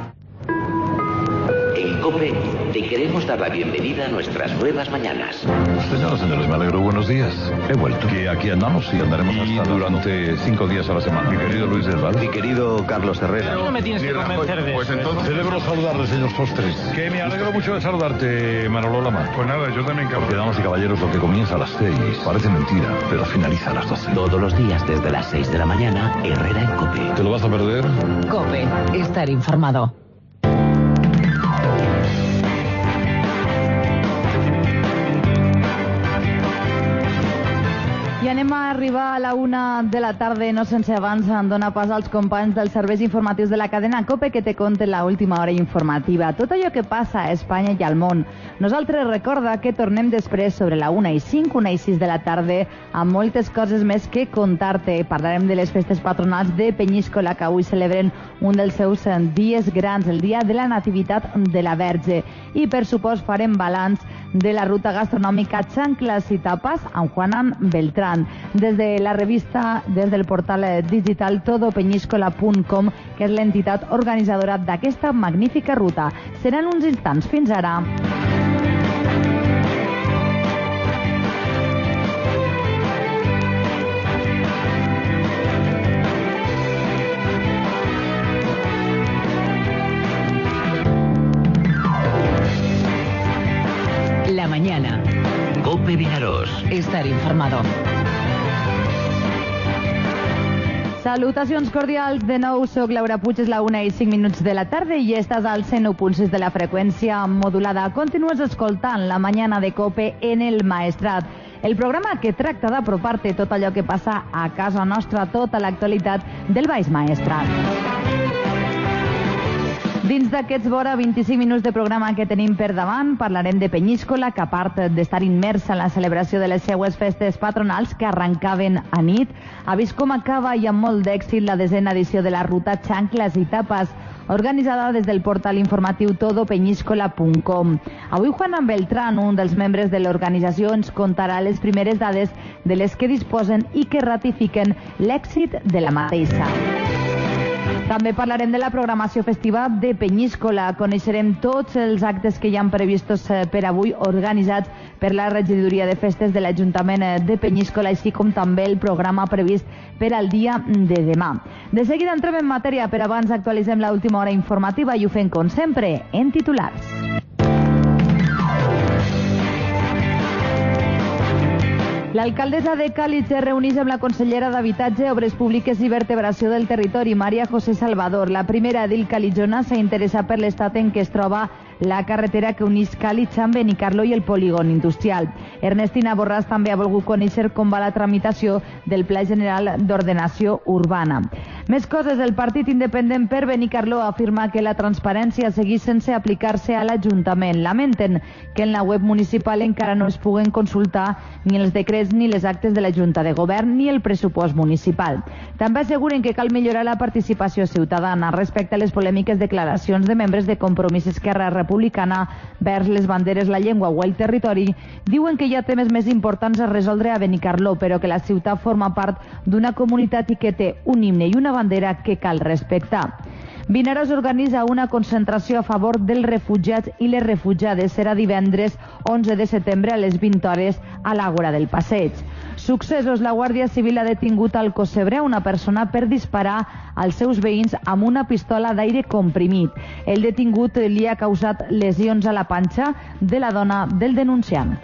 En COPE te queremos dar la bienvenida a nuestras nuevas mañanas. Señoras, señores, me alegro. Buenos días. He vuelto. Que aquí andamos y andaremos y hasta durante cinco días a la semana. Mi querido Luis del Val. Mi querido Carlos Herrera. No me tienes que convencer de Pues entonces celebro saludarle, señor Sostres. Que me alegro mucho de saludarte, Manolo Lama. Pues nada, yo también, cabrón. Porque, damas y caballeros, lo que comienza a las seis parece mentira, pero finaliza a las doce. Todos los días desde las seis de la mañana, Herrera en COPE. ¿Te lo vas a perder? COPE. Estar informado. I anem a arribar a la una de la tarda, no sense abans en donar pas als companys dels serveis informatius de la cadena COPE que te conten la última hora informativa. Tot allò que passa a Espanya i al món. Nosaltres recorda que tornem després sobre la una i cinc, una i sis de la tarda, amb moltes coses més que contar-te. Parlarem de les festes patronals de Penyíscola, que avui celebren un dels seus dies grans, el dia de la Nativitat de la Verge. I per supost farem balanç de la ruta gastronòmica Xanclas i Tapas amb Juanan Beltrán. Des de la revista, des del portal digital todo peñíscola punt com, que és l'entitat organitzadora d'aquesta magnífica ruta. Seran uns instants. Fins ara. La mañana. COPE Vinaròs. Estar informado. Salutacions cordials. De nou, soc Laura Puig, és la una i cinc minuts de la tarda i estàs al cent u punt sis de la freqüència modulada. Continues escoltant la mañana de COPE en el Maestrat, el programa que tracta d'apropar-te tot allò que passa a casa nostra, tota l'actualitat del Baix Maestrat. Dins d'aquests vora vint-i-cinc minuts de programa que tenim per davant, parlarem de Penyíscola, que a part d'estar immersa en la celebració de les seues festes patronals que arrencaven a nit, ha vist com acaba i amb molt d'èxit la desena edició de la ruta Xanclas i Tapas, organitzada des del portal informatiu todo peñíscola punt com. Avui Juanan Beltrán, un dels membres de l'organització, ens contarà les primeres dades de les que disposen i que ratifiquen l'èxit de la mateixa. També parlarem de la programació festiva de Penyíscola. Coneixerem tots els actes que hi han previstos per avui organitzats per la regidoria de festes de l'Ajuntament de Penyíscola, així com també el programa previst per al dia de demà. De seguida entrem en matèria, però abans actualitzem l'última hora informativa i ho fem, com sempre, en titulars. L'alcaldessa de Càlig es reuneix amb la consellera d'Habitatge, Obres Públiques i Vertebració del Territori, Maria José Salvador. La primera edil caligiona s'interessa per l'estat en què es troba la carretera que unís Càlig amb Benicarló i el polígon industrial. Ernestina Borràs també ha volgut conèixer com va la tramitació del Pla General d'Ordenació Urbana. Més coses, el Partit Independent per Benicarló afirma que la transparència segueix sense aplicar-se a l'Ajuntament. Lamenten que en la web municipal encara no es puguen consultar ni els decrets ni les actes de la Junta de Govern ni el pressupost municipal. També asseguren que cal millorar la participació ciutadana respecte a les polèmiques declaracions de membres de Compromís Esquerra Republicana vers les banderes, la llengua o el territori. Diuen que hi ha temes més importants a resoldre a Benicarló, però que la ciutat forma part d'una comunitat i que té un himne i una bandera que cal respectar. Vinaròs organitza una concentració a favor dels refugiats i les refugiades. Serà divendres onze de setembre a les vint hores a l'Àgora del Passeig. Successos, la Guàrdia Civil ha detingut al Cosebre una persona per disparar als seus veïns amb una pistola d'aire comprimit. El detingut li ha causat lesions a la panxa de la dona del denunciant.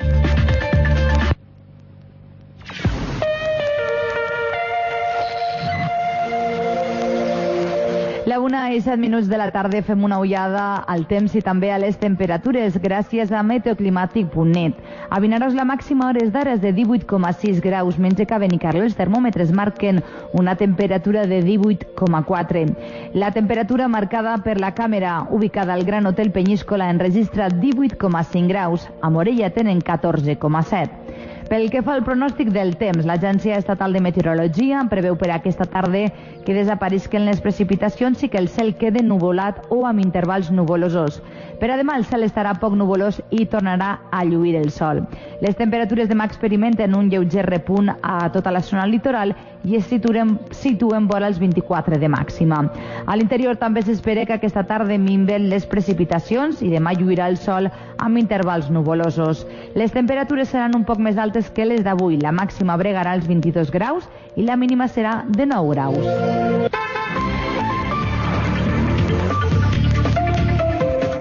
La una i set minuts de la tarda fem una ullada al temps i també a les temperatures gràcies a meteoclimàtic punt net. A Vinaròs la màxima a hores d'ara és de divuit coma sis graus, mentre que a Benicarló els termòmetres marquen una temperatura de divuit coma quatre. La temperatura marcada per la càmera ubicada al Gran Hotel Penyíscola enregistra divuit coma cinc graus, a Morella tenen catorze coma set. Pel que fa al pronòstic del temps, l'Agència Estatal de Meteorologia preveu per aquesta tarda que desaparisquen les precipitacions i que el cel quede nuvolat o amb intervals nuvolosos. Per a demà el cel estarà poc nuvolós i tornarà a lluir el sol. Les temperatures demà experimenten un lleuger repunt a tota la zona litoral i es situen, situen vora els vint-i-quatre de màxima. A l'interior també s'espera que aquesta tarda minven les precipitacions i demà lluirà el sol amb intervals nuvolosos. Les temperatures seran un poc més altes que les d'avui. La màxima bregarà els vint-i-dos graus i la mínima serà de nou graus.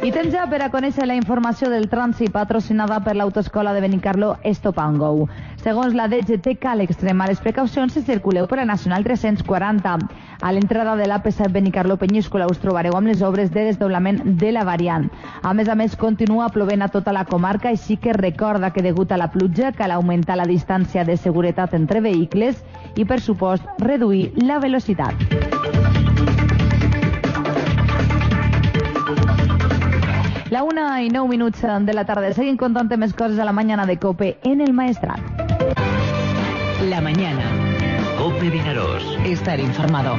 I temps ja per a conèixer la informació del trànsit patrocinada per l'autoescola de Benicarló Stop and Go. Segons la D G T, cal extremar les precaucions si circuleu per la Nacional tres-cents quaranta. A l'entrada de l'A P set Benicarló-Penyíscola us trobareu amb les obres de desdoblament de la variant. A més a més, continua plovent a tota la comarca, així que recorda que degut a la pluja cal augmentar la distància de seguretat entre vehicles i, per supost, reduir la velocitat. La una i nou minuts de la tarda. Seguim contant més coses a la mañana de COPE en el Maestrat. La mañana. COPE Vinaròs. Estar informado.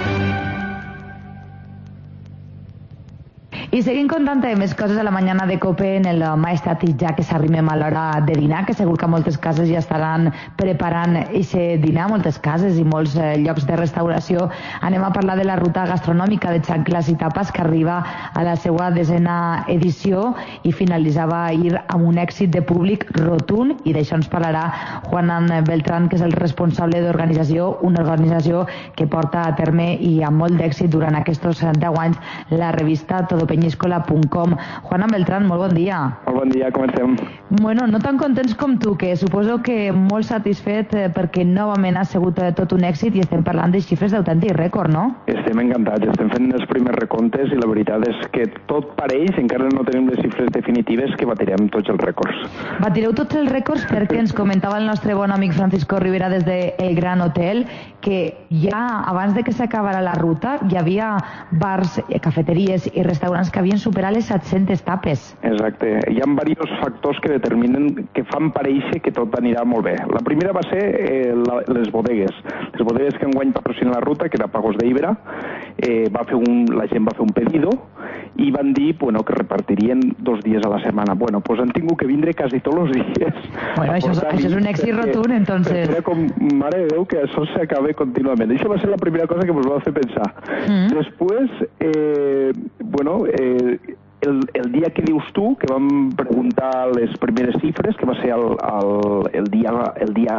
I seguim contant més coses a la mañana de COPE en el Maestrat, i ja que s'arrimem a l'hora de dinar, que segur que moltes cases ja estaran preparant aquest dinar, moltes cases i molts eh, llocs de restauració. Anem a parlar de la ruta gastronòmica de xancles i tapes, que arriba a la seva desena edició i finalitzava ahir amb un èxit de públic rotund, i d'això ens parlarà Juan Beltrán, que és el responsable d'organització, una organització que porta a terme i amb molt d'èxit durant aquests deu anys la revista Todo Peñíscola punt com. Juan Beltrán, molt bon dia. Molt bon dia, com estem? Bueno, no tan contents com tu, que suposo que molt satisfet eh, perquè novament ha sigut eh, tot un èxit i estem parlant de xifres d'autèntic rècord, no? Estem encantats, estem fent els primers recomptes i la veritat és que tot pareix, encara no tenim les xifres definitives, que batirem tots els rècords. Batireu tots els rècords perquè ens comentava el nostre bon amic Francisco Rivera des de El Gran Hotel que ja abans de que s'acabara la ruta hi havia bars, cafeteries i restaurants que havien superat les set-centes tapes. Exacte. Hi ha diversos factors que determinen, que fan parèixer que tot anirà molt bé. La primera va ser eh, la, les bodegues. Les bodegues que enguany patrocinen la ruta, que era Pagos de Ibera, eh, va fer un, la gent va fer un pedido i van dir bueno, que repartirien dos dies a la setmana. Bueno, pues han tingut que vindre quasi tots els dies. Bueno, això, és, això és un èxit rotund, entonces. Era com, mare de Déu, que això s'acabe contínuament. Això va ser la primera cosa que ens va fer pensar. Mm. Després, eh, bueno, eh, el, el dia que dius tu, que vam preguntar les primeres xifres, que va ser el, el, el, dia, el dia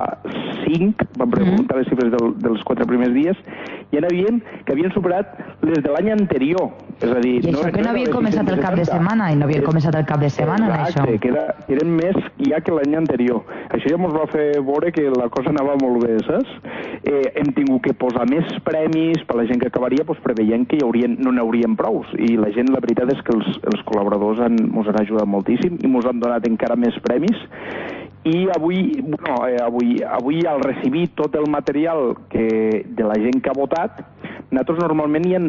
cinc, vam preguntar mm. les xifres del, dels quatre primers dies, i hi havia que havien superat les de l'any anterior. És a dir, I això no, que no havien començat el cap de setmana, i no havien començat el cap de setmana, exacte, això. Que, era, que eren més ja que l'any anterior. Això ja ens va fer veure que la cosa anava molt bé, saps? Eh, hem tingut que posar més premis per la gent que acabaria, doncs preveient que hi haurien, no n'haurien prous. I la gent, la veritat és que els, els col·laboradors han, ens han ajudat moltíssim i ens han donat encara més premis. I avui, bueno, eh, avui, avui al recibir tot el material que, de la gent que ha votat, nosaltres normalment hi ha,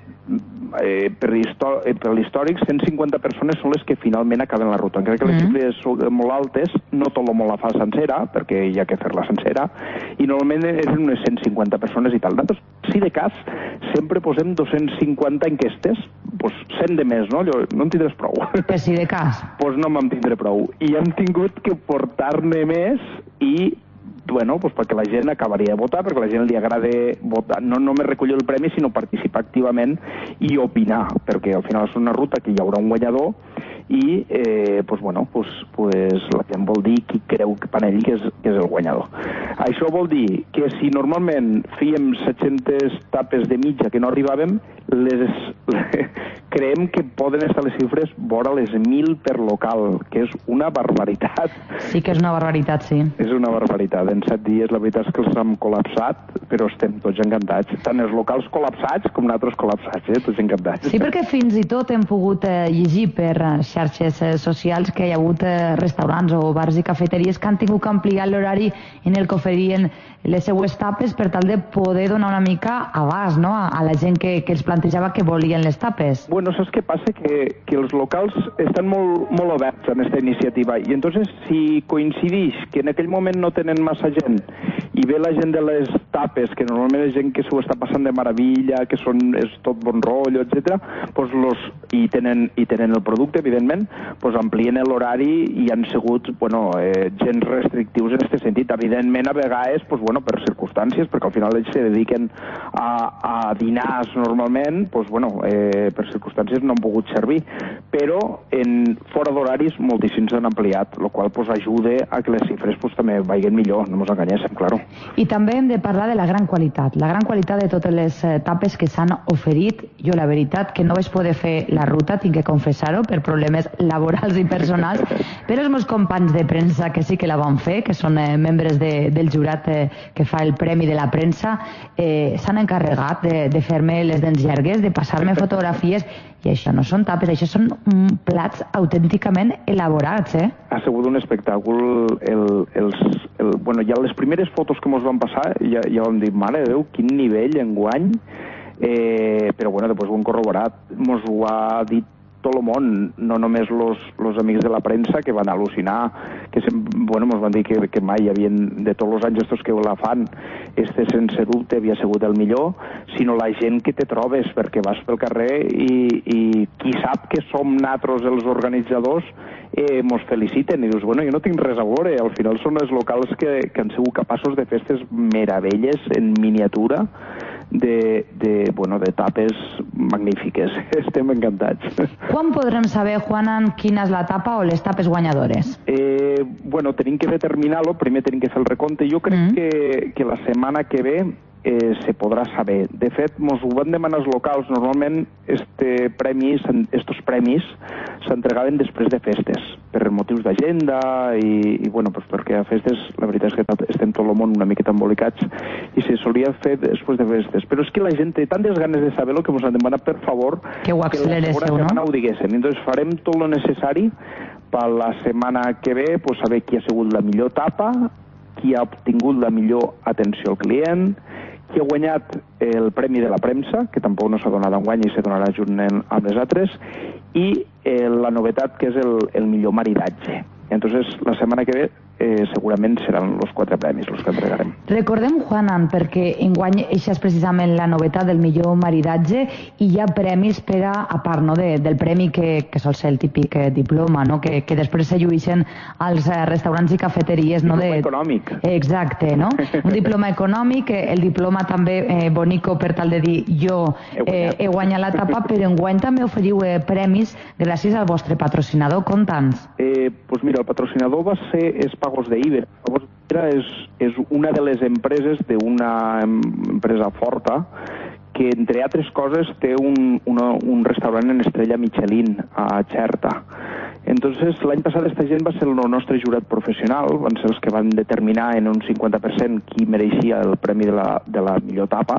eh, per, per l'històric, cent cinquanta persones són les que finalment acaben la ruta. Encara que les xifres són molt altes, no tot el món la fa sencera, perquè hi ha que fer-la sencera, i normalment eren unes cent cinquanta persones i tal. Nosaltres, si de cas, sempre posem dos-cents cinquanta enquestes, doncs cent de més, no? Allò, no en tindràs prou. Per si de cas. Doncs no me'n tindré prou. I hem tingut que portar-ne més i bueno, pues perquè la gent acabaria de votar, perquè a la gent li agrada votar, no només recollir el premi, sinó participar activament i opinar, perquè al final és una ruta que hi haurà un guanyador i eh, pues, bueno, pues, pues, la gent vol dir qui creu que per ell que és, que és el guanyador. Això vol dir que si normalment fèiem set-centes tapes de mitja que no arribàvem, les, creiem que poden estar les xifres vora les mil per local, que és una barbaritat. Sí que és una barbaritat, sí. És una barbaritat. En set dies la veritat és que els hem col·lapsat, però estem tots encantats. Tant els locals col·lapsats com nosaltres col·lapsats, eh? Tots encantats. Sí, perquè fins i tot hem pogut eh, llegir per xarxes eh, socials que hi ha hagut eh, restaurants o bars i cafeteries que han tingut que ampliar l'horari en el que oferien les seues tapes per tal de poder donar una mica abast, no?, a, a la gent que, que els plantejava que volien les tapes. Bueno, saps què passa? Que, que els locals estan molt, molt oberts en aquesta iniciativa i entonces si coincideix que en aquell moment no tenen massa gent i ve la gent de les tapes, que normalment és gent que s'ho està passant de meravella, que són, és tot bon rotllo, etcètera, pues los, i, tenen, i tenen el producte, evidentment, pues amplien l'horari i han sigut, bueno, eh, gens restrictius en aquest sentit. Evidentment, a vegades, pues, bueno, per circumstàncies, perquè al final ells se dediquen a, a dinars normalment, pues, bueno, eh, per circumstàncies no han pogut servir, però en fora d'horaris moltíssims han ampliat, el qual pues, ajuda a que les xifres pues, també vagin millor, no ens enganyéssim, claro. I també hem de parlar parlar de la gran qualitat, la gran qualitat de totes les tapes que s'han oferit. Jo, la veritat, que no vaig poder fer la ruta, tinc que confessar-ho, per problemes laborals i personals, però els meus companys de premsa que sí que la van fer, que són eh, membres de, del jurat eh, que fa el Premi de la Premsa, eh, s'han encarregat de, de fer-me les dents llargues, de passar-me fotografies, i això no són tapes, això són mm, plats autènticament elaborats, eh? Ha sigut un espectacle. El, els, el, bueno, ja les primeres fotos que ens van passar ja, ja vam dir, mare de Déu, quin nivell enguany, eh, però bueno, després ho hem corroborat, ens ho ha dit tot el món, no només els amics de la premsa, que van al·lucinar, que bueno, ens van dir que, que mai havien, de tots els anys estos que la fan, este sense dubte havia sigut el millor, sinó la gent que te trobes, perquè vas pel carrer i, i qui sap que som natros els organitzadors eh, mos feliciten i dius, bueno, jo no tinc res a veure, al final són els locals que, que han sigut capaços de fer aquestes meravelles en miniatura, de, de, bueno, de tapes magnífiques. Estem encantats. Quan podrem saber, Juanan, quina és la tapa o les tapes guanyadores? Eh, bueno, tenim que determinar-lo, primer tenim que fer el recompte. Jo crec mm. que, que la setmana que ve eh, se podrà saber. De fet, ens ho van demanar els locals. Normalment, este premi, estos premis s'entregaven després de festes, per motius d'agenda i, i bueno, pues perquè a festes la veritat és que estem tot el món una miqueta embolicats i se solia fer després de festes. Però és que la gent té tantes ganes de saber-lo que ens han demanat, per favor, que ho acceleréssiu, que la segona setmana ho diguéssim. Entonces farem tot lo necessari per la setmana que ve, pues, saber qui ha sigut la millor tapa, qui ha obtingut la millor atenció al client, qui ha guanyat el Premi de la Premsa, que tampoc no s'ha donat enguany i se donarà junt amb les altres, i eh, la novetat que és el, el millor maridatge. Entonces, la setmana que ve eh, segurament seran els quatre premis els que entregarem. Recordem, Juanan, perquè enguany això és precisament la novetat del millor maridatge i hi ha premis per a, a part no, de, del premi que, que sol ser el típic eh, diploma, no? que, que després se llueixen als eh, restaurants i cafeteries. No, diploma de... econòmic. Exacte, no? Un diploma econòmic, el diploma també eh, bonico per tal de dir jo eh, he guanyat la tapa, però enguany també oferiu eh, premis gràcies al vostre patrocinador. Conta'ns. Eh, pues mira, el patrocinador va ser és Pagos de Iber. Pagos de Iber és, és una de les empreses d'una empresa forta que, entre altres coses, té un, una, un restaurant en estrella Michelin a Xerta. Entonces, l'any passat aquesta gent va ser el nostre jurat professional, van ser els que van determinar en un cinquanta per cent qui mereixia el premi de la, de la millor tapa,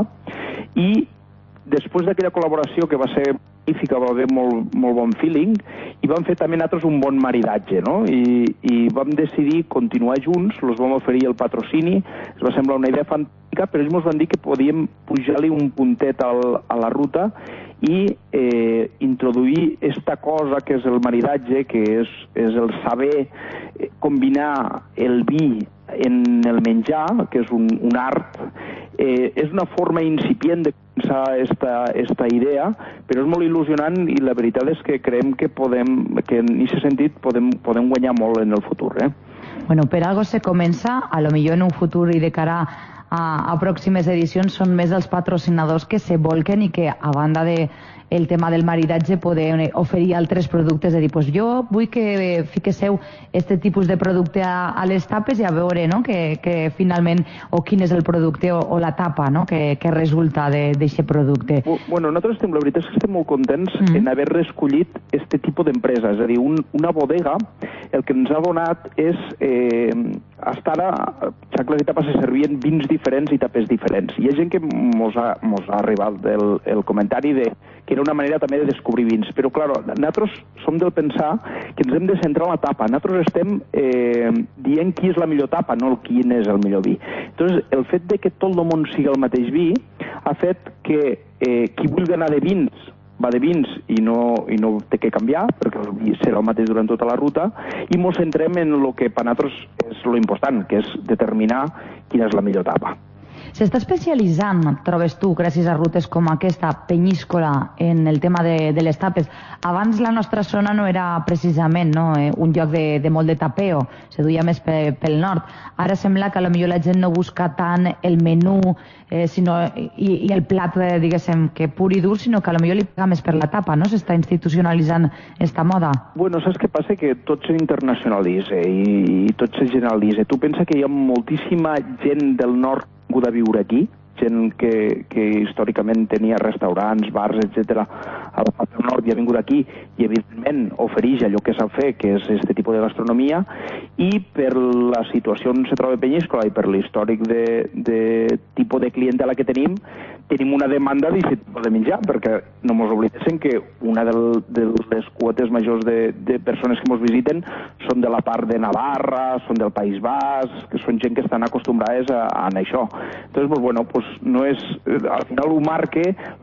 i després d'aquella col·laboració que va ser magnífica, va haver molt, molt bon feeling, i vam fer també nosaltres un bon maridatge, no? I, i vam decidir continuar junts, els vam oferir el patrocini, es va semblar una idea fantàstica, però ells ens van dir que podíem pujar-li un puntet al, a la ruta i eh, introduir esta cosa que és el maridatge, que és, és el saber combinar el vi en el menjar, que és un, un art. Eh, és una forma incipient de pensar esta, esta idea, però és molt il·lusionant i la veritat és que creiem que podem, que en aquest sentit podem, podem guanyar molt en el futur. Eh? Bueno, per algo se comença, a lo millor en un futur i de cara a, a pròximes edicions són més els patrocinadors que se volquen i que a banda de el tema del maridatge poder oferir altres productes, de dir, pues jo vull que fiquéssiu este tipus de producte a, a les tapes i a veure no? que, que finalment, o quin és el producte o, o la tapa no? que, que resulta d'aquest producte. Bueno, nosaltres estem, la veritat és que estem molt contents mm. en haver escollit este tipus d'empresa, és a dir, un, una bodega el que ens ha donat és eh, hasta ara, xacles i tapes se servien vins diferents i tapes diferents. Hi ha gent que mos ha, mos ha arribat el, el comentari de que era una manera també de descobrir vins. Però, clar, nosaltres som del pensar que ens hem de centrar en la tapa. Nosaltres estem eh, dient qui és la millor tapa, no el quin és el millor vi. Entonces, el fet de que tot el món sigui el mateix vi ha fet que eh, qui vulgui anar de vins va de vins i no, i no té que canviar, perquè el vi serà el mateix durant tota la ruta, i ens centrem en el que per nosaltres és lo important, que és determinar quina és la millor tapa. S'està especialitzant, trobes tu, gràcies a rutes com aquesta, Penyíscola, en el tema de, de les tapes. Abans la nostra zona no era precisament no, eh, un lloc de, de molt de tapeo, se duia més pe, pel nord. Ara sembla que potser la gent no busca tant el menú eh, sinó, i, i el plat, eh, diguéssim, que pur i dur, sinó que potser li pega més per la tapa, no? S'està institucionalitzant esta moda. Bueno, saps què passa? Que tot s'internacionalitza i, i tot se generalitza. Tu pensa que hi ha moltíssima gent del nord vingut a viure aquí, gent que, que històricament tenia restaurants, bars, etcètera, a la part del nord i ha vingut aquí i evidentment ofereix allò que sap fer, que és aquest tipus de gastronomia, i per la situació on se troba Penyíscola i per l'històric de, de tipus de clientela que tenim, tenim una demanda d'aquest tipus de menjar, perquè no ens oblidem que una del, de les quotes majors de, de persones que ens visiten són de la part de Navarra, són del País Basc, que són gent que estan acostumbrades a, a això. Entonces, pues, bueno, pues, no és, al final ho marca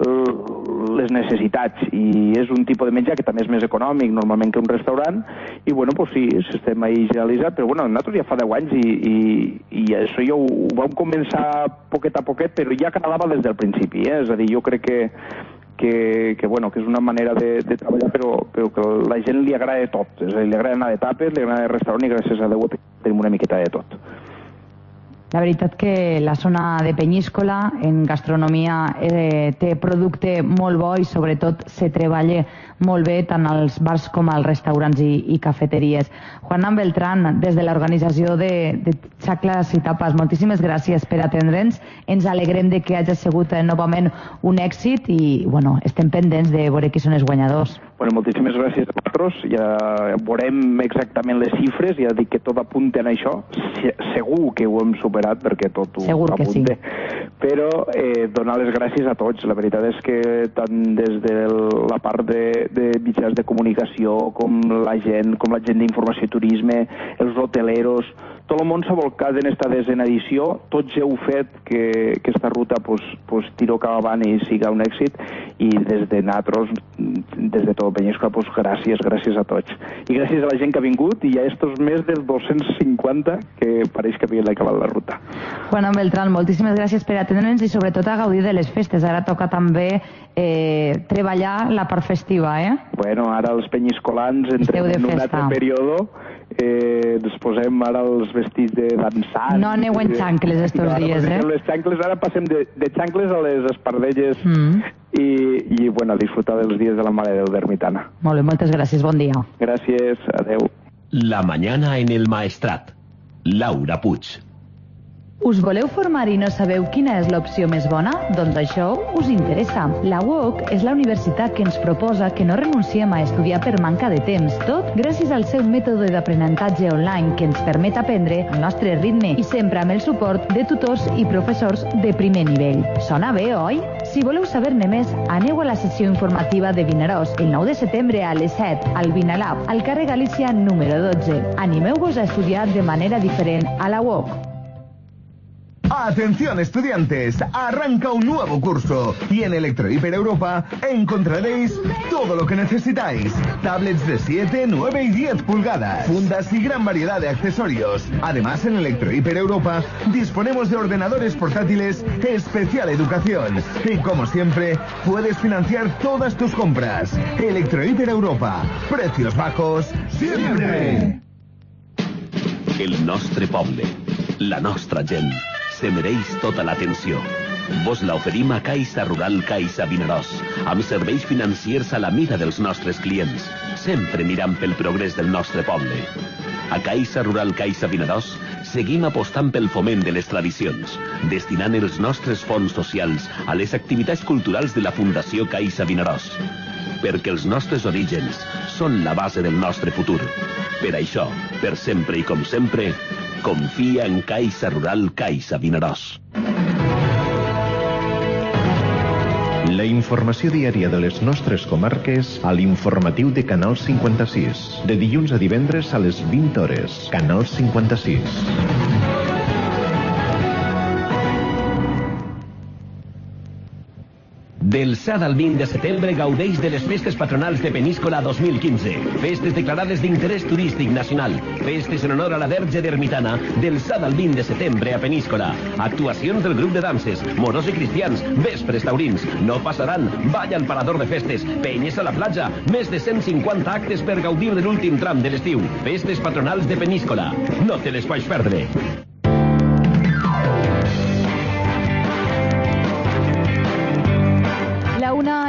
les necessitats i és un tipus de menjar que també és més econòmic normalment que un restaurant i bueno, pues sí, estem ahí generalitzat, però bueno, nosaltres ja fa deu anys i, i, i això ja ho, ho vam començar poquet a poquet, però ja quedava des del principi, eh? És a dir, jo crec que que, que, bueno, que és una manera de, de treballar però, però que a la gent li agrada tot, és a dir, li agrada anar de tapes, li agrada restaurant i gràcies a Déu tenim una miqueta de tot. La veritat que la zona de Penyíscola en gastronomia eh, té producte molt bo i sobretot se treballa molt bé tant als bars com als restaurants i, i cafeteries. Juan Beltrán, des de l'organització de, de Xacles i Tapes, moltíssimes gràcies per atendre'ns. Ens alegrem de que hagi sigut novament un èxit i bueno, estem pendents de veure qui són els guanyadors. Bueno, moltíssimes gràcies a vosaltres. Ja veurem exactament les xifres, ja dic que tot apunta en això. Segur que ho hem superat perquè tot ho Segur que apunta. sí. Però eh, donar les gràcies a tots. La veritat és que tant des de la part de, de mitjans de comunicació com la gent, com la gent d'informació i turisme, els hoteleros, tot el món s'ha volcat en esta desena edició, tots heu fet que, que esta ruta pues, pues, tiro cap avant i siga un èxit i des de nosaltres, des de tot Penyíscola, pues, gràcies, gràcies a tots. I gràcies a la gent que ha vingut i a estos més de dos-cents cinquanta que pareix que havien acabat la ruta. Juan Beltrán, moltíssimes gràcies per atendre'ns i sobretot a gaudir de les festes. Ara toca també eh, treballar la part festiva, eh? Bueno, ara els penyiscolans entrem en un altre període. Eh, ens posem ara els vestits de dansant. No aneu en xancles estos no, dies, eh? Les xancles, ara passem de, de xancles a les espardelles mm. i, i bueno, a disfrutar dels dies de la Mare de Déu d'Ermitana. Molt bé, moltes gràcies, bon dia. Gràcies, adeu. La mañana en el Maestrat. Laura Puig. Us voleu formar i no sabeu quina és l'opció més bona? Doncs això us interessa. La U O C és la universitat que ens proposa que no renunciem a estudiar per manca de temps, tot gràcies al seu mètode d'aprenentatge online que ens permet aprendre al nostre ritme i sempre amb el suport de tutors i professors de primer nivell. Sona bé, oi? Si voleu saber-ne més, aneu a la sessió informativa de Vinaròs el nou de setembre a les set al Vinalab, al carrer Galícia número dotze. Animeu-vos a estudiar de manera diferent a la U O C. Atención estudiantes, arranca un nuevo curso y en Electrohiper Europa encontraréis todo lo que necesitáis. Tablets de siete, nueve y diez pulgadas, fundas y gran variedad de accesorios. Además, en Electrohiper Europa disponemos de ordenadores portátiles especial educación. Y como siempre, puedes financiar todas tus compras. Electrohiper Europa, precios bajos siempre. El nostre poble, la nostra gent, se mereix tota l'atenció. Vos la oferim a Caixa Rural Caixa Vinaròs, amb serveis financiers a la mida dels nostres clients, sempre mirant pel progrés del nostre poble. A Caixa Rural Caixa Vinaròs seguim apostant pel foment de les tradicions, destinant els nostres fons socials a les activitats culturals de la Fundació Caixa Vinaròs. Perquè els nostres orígens són la base del nostre futur. Per això, per sempre i com sempre, confia en Caixa Rural Caixa Vinaròs. La informació diària de les nostres comarques a l'informatiu de Canal cinquanta-sis. De dilluns a divendres a les vint hores. Canal cinquanta-sis. Del set al vint de setembre gaudeix de les festes patronals de Peníscola dos mil quinze. Festes declarades d'interès turístic nacional. Festes en honor a la Verge d'Ermitana del set al vint de setembre a Peníscola. Actuacions del grup de danses, moros i cristians, vespres taurins. No passaran, balla al parador de festes, penyes a la platja, més de cent cinquanta actes per gaudir de l'últim tram de l'estiu. Festes patronals de Peníscola. No te les pots perdre.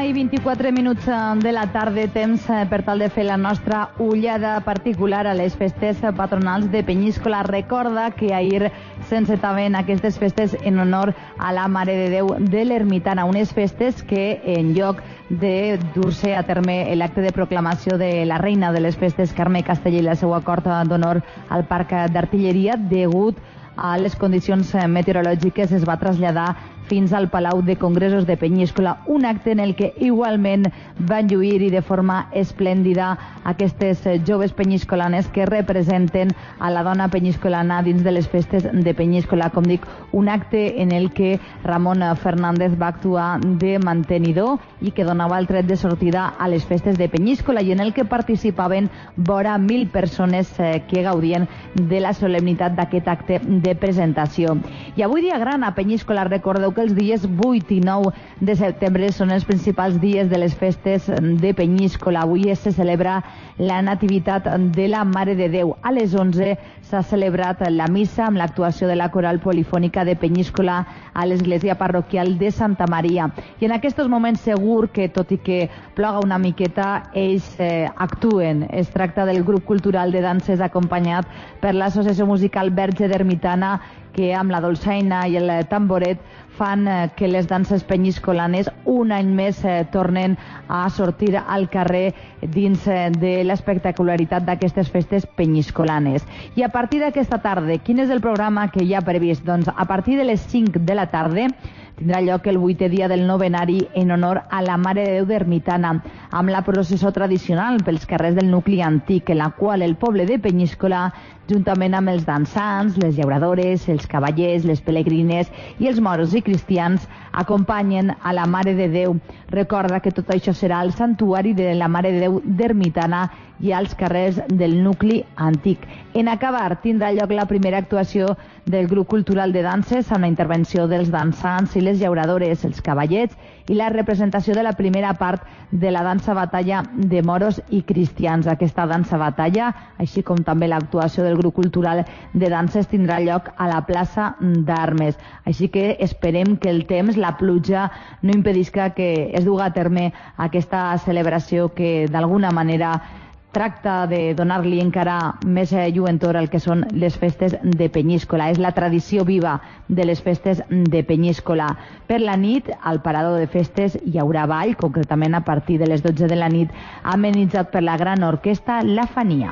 i vint-i-quatre minuts de la tarda, temps per tal de fer la nostra ullada particular a les festes patronals de Penyíscola. Recorda que ahir s'encetaven aquestes festes en honor a la Mare de Déu de l'Ermitana, unes festes que en lloc de dur-se a terme l'acte de proclamació de la reina de les festes, Carme Casteller, i la seva cort d'honor al Parc d'Artilleria, degut a les condicions meteorològiques, es va traslladar fins al Palau de Congressos de Penyíscola, un acte en el que igualment van lluir i de forma esplèndida aquestes joves penyiscolanes que representen a la dona penyiscolana dins de les festes de Penyíscola. Com dic, un acte en el que Ramon Fernández va actuar de mantenidor i que donava el tret de sortida a les festes de Penyíscola i en el que participaven vora mil persones que gaudien de la solemnitat d'aquest acte de presentació. I avui dia gran a Penyíscola, recordeu que els dies vuit i nou de setembre són els principals dies de les festes de Penyíscola. Avui se celebra la Nativitat de la Mare de Déu. A les onze s'ha celebrat la missa amb l'actuació de la Coral Polifònica de Penyíscola a l'església parroquial de Santa Maria. I en aquests moments segur que, tot i que ploga una miqueta, ells eh, actuen. Es tracta del grup cultural de danses acompanyat per l'associació musical Verge d'Ermitana, que amb la dolçaina i el tamboret fan que les danses penyiscolanes un any més eh, tornen a sortir al carrer dins eh, de l'espectacularitat d'aquestes festes penyiscolanes. I a partir d'aquesta tarda, quin és el programa que hi ha previst? Doncs a partir de les cinc de la tarda tindrà lloc el vuitè dia del novenari en honor a la Mare de Déu d'Ermitana, amb la processó tradicional pels carrers del nucli antic, en la qual el poble de Penyíscola, juntament amb els dansants, les llauradores, els cavallers, les pelegrines i els moros i cristians, acompanyen a la Mare de Déu. Recorda que tot això serà al santuari de la Mare de Déu d'Ermitana i als carrers del nucli antic. En acabar, tindrà lloc la primera actuació del grup cultural de danses amb la intervenció dels dansants i les llauradores, els cavallets, i la representació de la primera part de la dansa batalla de moros i cristians. Aquesta dansa batalla, així com també l'actuació del grup cultural de danses, tindrà lloc a la plaça d'Armes. Així que esperem que el temps, la pluja, no impedisca que es dugui a terme aquesta celebració que d'alguna manera tracta de donar-li encara més lluentor al que són les festes de Penyíscola. És la tradició viva de les festes de Penyíscola. Per la nit, al parador de festes hi haurà ball, concretament a partir de les dotze de la nit, amenitzat per la gran orquestra La Fania.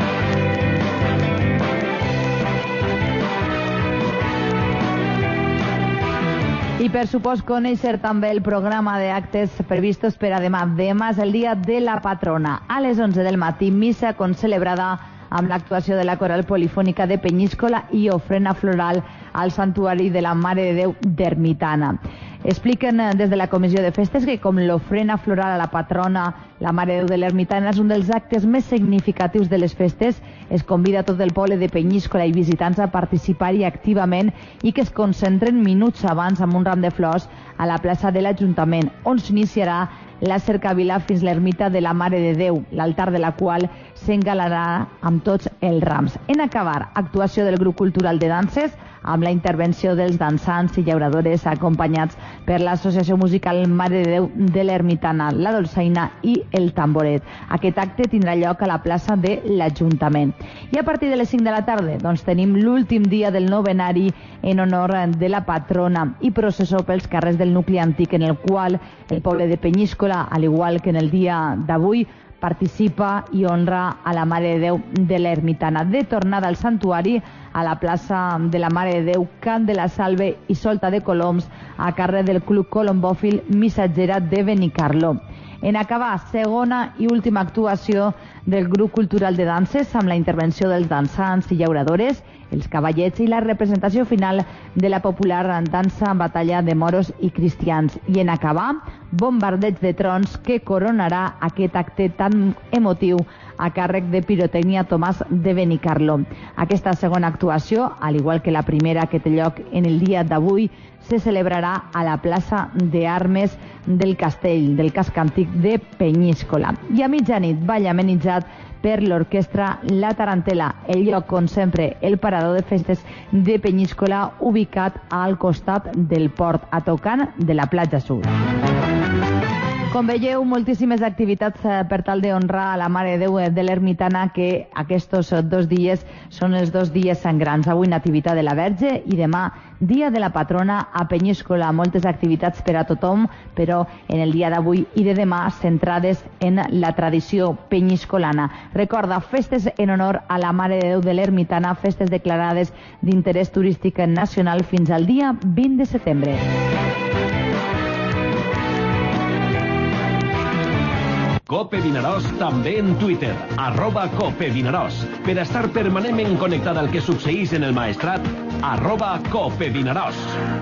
I per supost conèixer també el programa d'actes previstos per a demà. Demà és el dia de la patrona. A les onze del matí, missa concelebrada amb l'actuació de la Coral Polifònica de Penyíscola i ofrena floral al santuari de la Mare de Déu d'Ermitana. Expliquen des de la Comissió de Festes que com l'ofrena floral a la patrona, la Mare de Déu de l'Ermitana, és un dels actes més significatius de les festes, es convida a tot el poble de Penyíscola i visitants a participar-hi activament i que es concentren minuts abans amb un ram de flors a la plaça de l'Ajuntament, on s'iniciarà la cercavila fins l'ermita de la Mare de Déu, l'altar de la qual s'engalarà amb tots els rams. En acabar, actuació del grup cultural de danses, amb la intervenció dels dansants i llauradores acompanyats per l'associació musical Mare de Déu de l'Ermitana, la dolçaina i el tamboret. Aquest acte tindrà lloc a la plaça de l'Ajuntament. I a partir de les cinc de la tarda doncs, tenim l'últim dia del novenari en honor de la patrona i processó pels carrers del nucli antic, en el qual el poble de Penyíscola, al igual que en el dia d'avui, participa i honra a la Mare de Déu de l'Ermitana. De tornada al santuari, a la plaça de la Mare de Déu, cant de la salve i solta de coloms a càrrec del Club Colombòfil Missatgera de Benicarló. En acabar, segona i última actuació del grup cultural de danses amb la intervenció dels dansants i llauradores, els cavallets i la representació final de la popular dansa batalla de moros i cristians. I en acabar, bombardeig de trons que coronarà aquest acte tan emotiu a càrrec de Pirotècnia Tomàs de Benicarló. Aquesta segona actuació, al igual que la primera que té lloc en el dia d'avui, se celebrarà a la plaça d'Armes del Castell, del casc antic de Penyíscola. I a mitjanit, ball amenitzat per l'orquestra La Tarantela, el lloc on sempre el parador de festes de Penyíscola, ubicat al costat del port, a tocant de la platja sud. Com veieu, moltíssimes activitats per tal d'honrar a la Mare de Déu de l'Ermitana, que aquests dos dies són els dos dies sangrants. Avui Nativitat de la Verge i demà Dia de la Patrona a Penyíscola. Moltes activitats per a tothom, però en el dia d'avui i de demà centrades en la tradició penyiscolana. Recorda, festes en honor a la Mare de Déu de l'Ermitana, festes declarades d'interès turístic nacional fins al dia vint de setembre. Cope Vinaròs també en Twitter, arroba Cope Vinaròs. Per estar permanentment connectada al que succeís en el Maestrat, arroba Cope Vinaròs.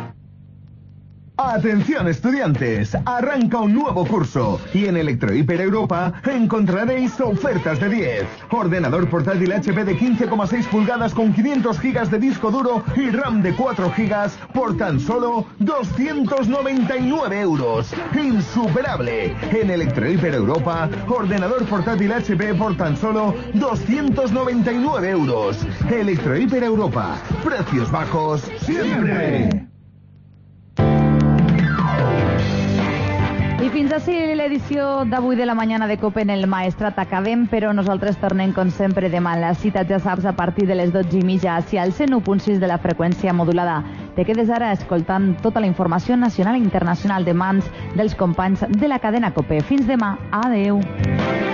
Atención estudiantes, arranca un nuevo curso y en Electrohiper Europa encontraréis ofertas de diez. Ordenador portátil H P de quince coma seis pulgadas con quinientos gigas de disco duro y RAM de cuatro gigas por tan solo doscientos noventa y nueve euros. ¡Insuperable! En Electrohiper Europa, ordenador portátil H P por tan solo doscientos noventa y nueve euros. Electrohiper Europa, precios bajos siempre. I fins així l'edició d'avui de la mañana de Cope en el Maestrat. Acabem, però nosaltres tornem, com sempre, demà. La cita, ja saps, a partir de les dotze i mitja, hacia el cent u punt sis de la freqüència modulada. Te quedes ara escoltant tota la informació nacional i internacional de mans dels companys de la cadena Cope. Fins demà. Adeu.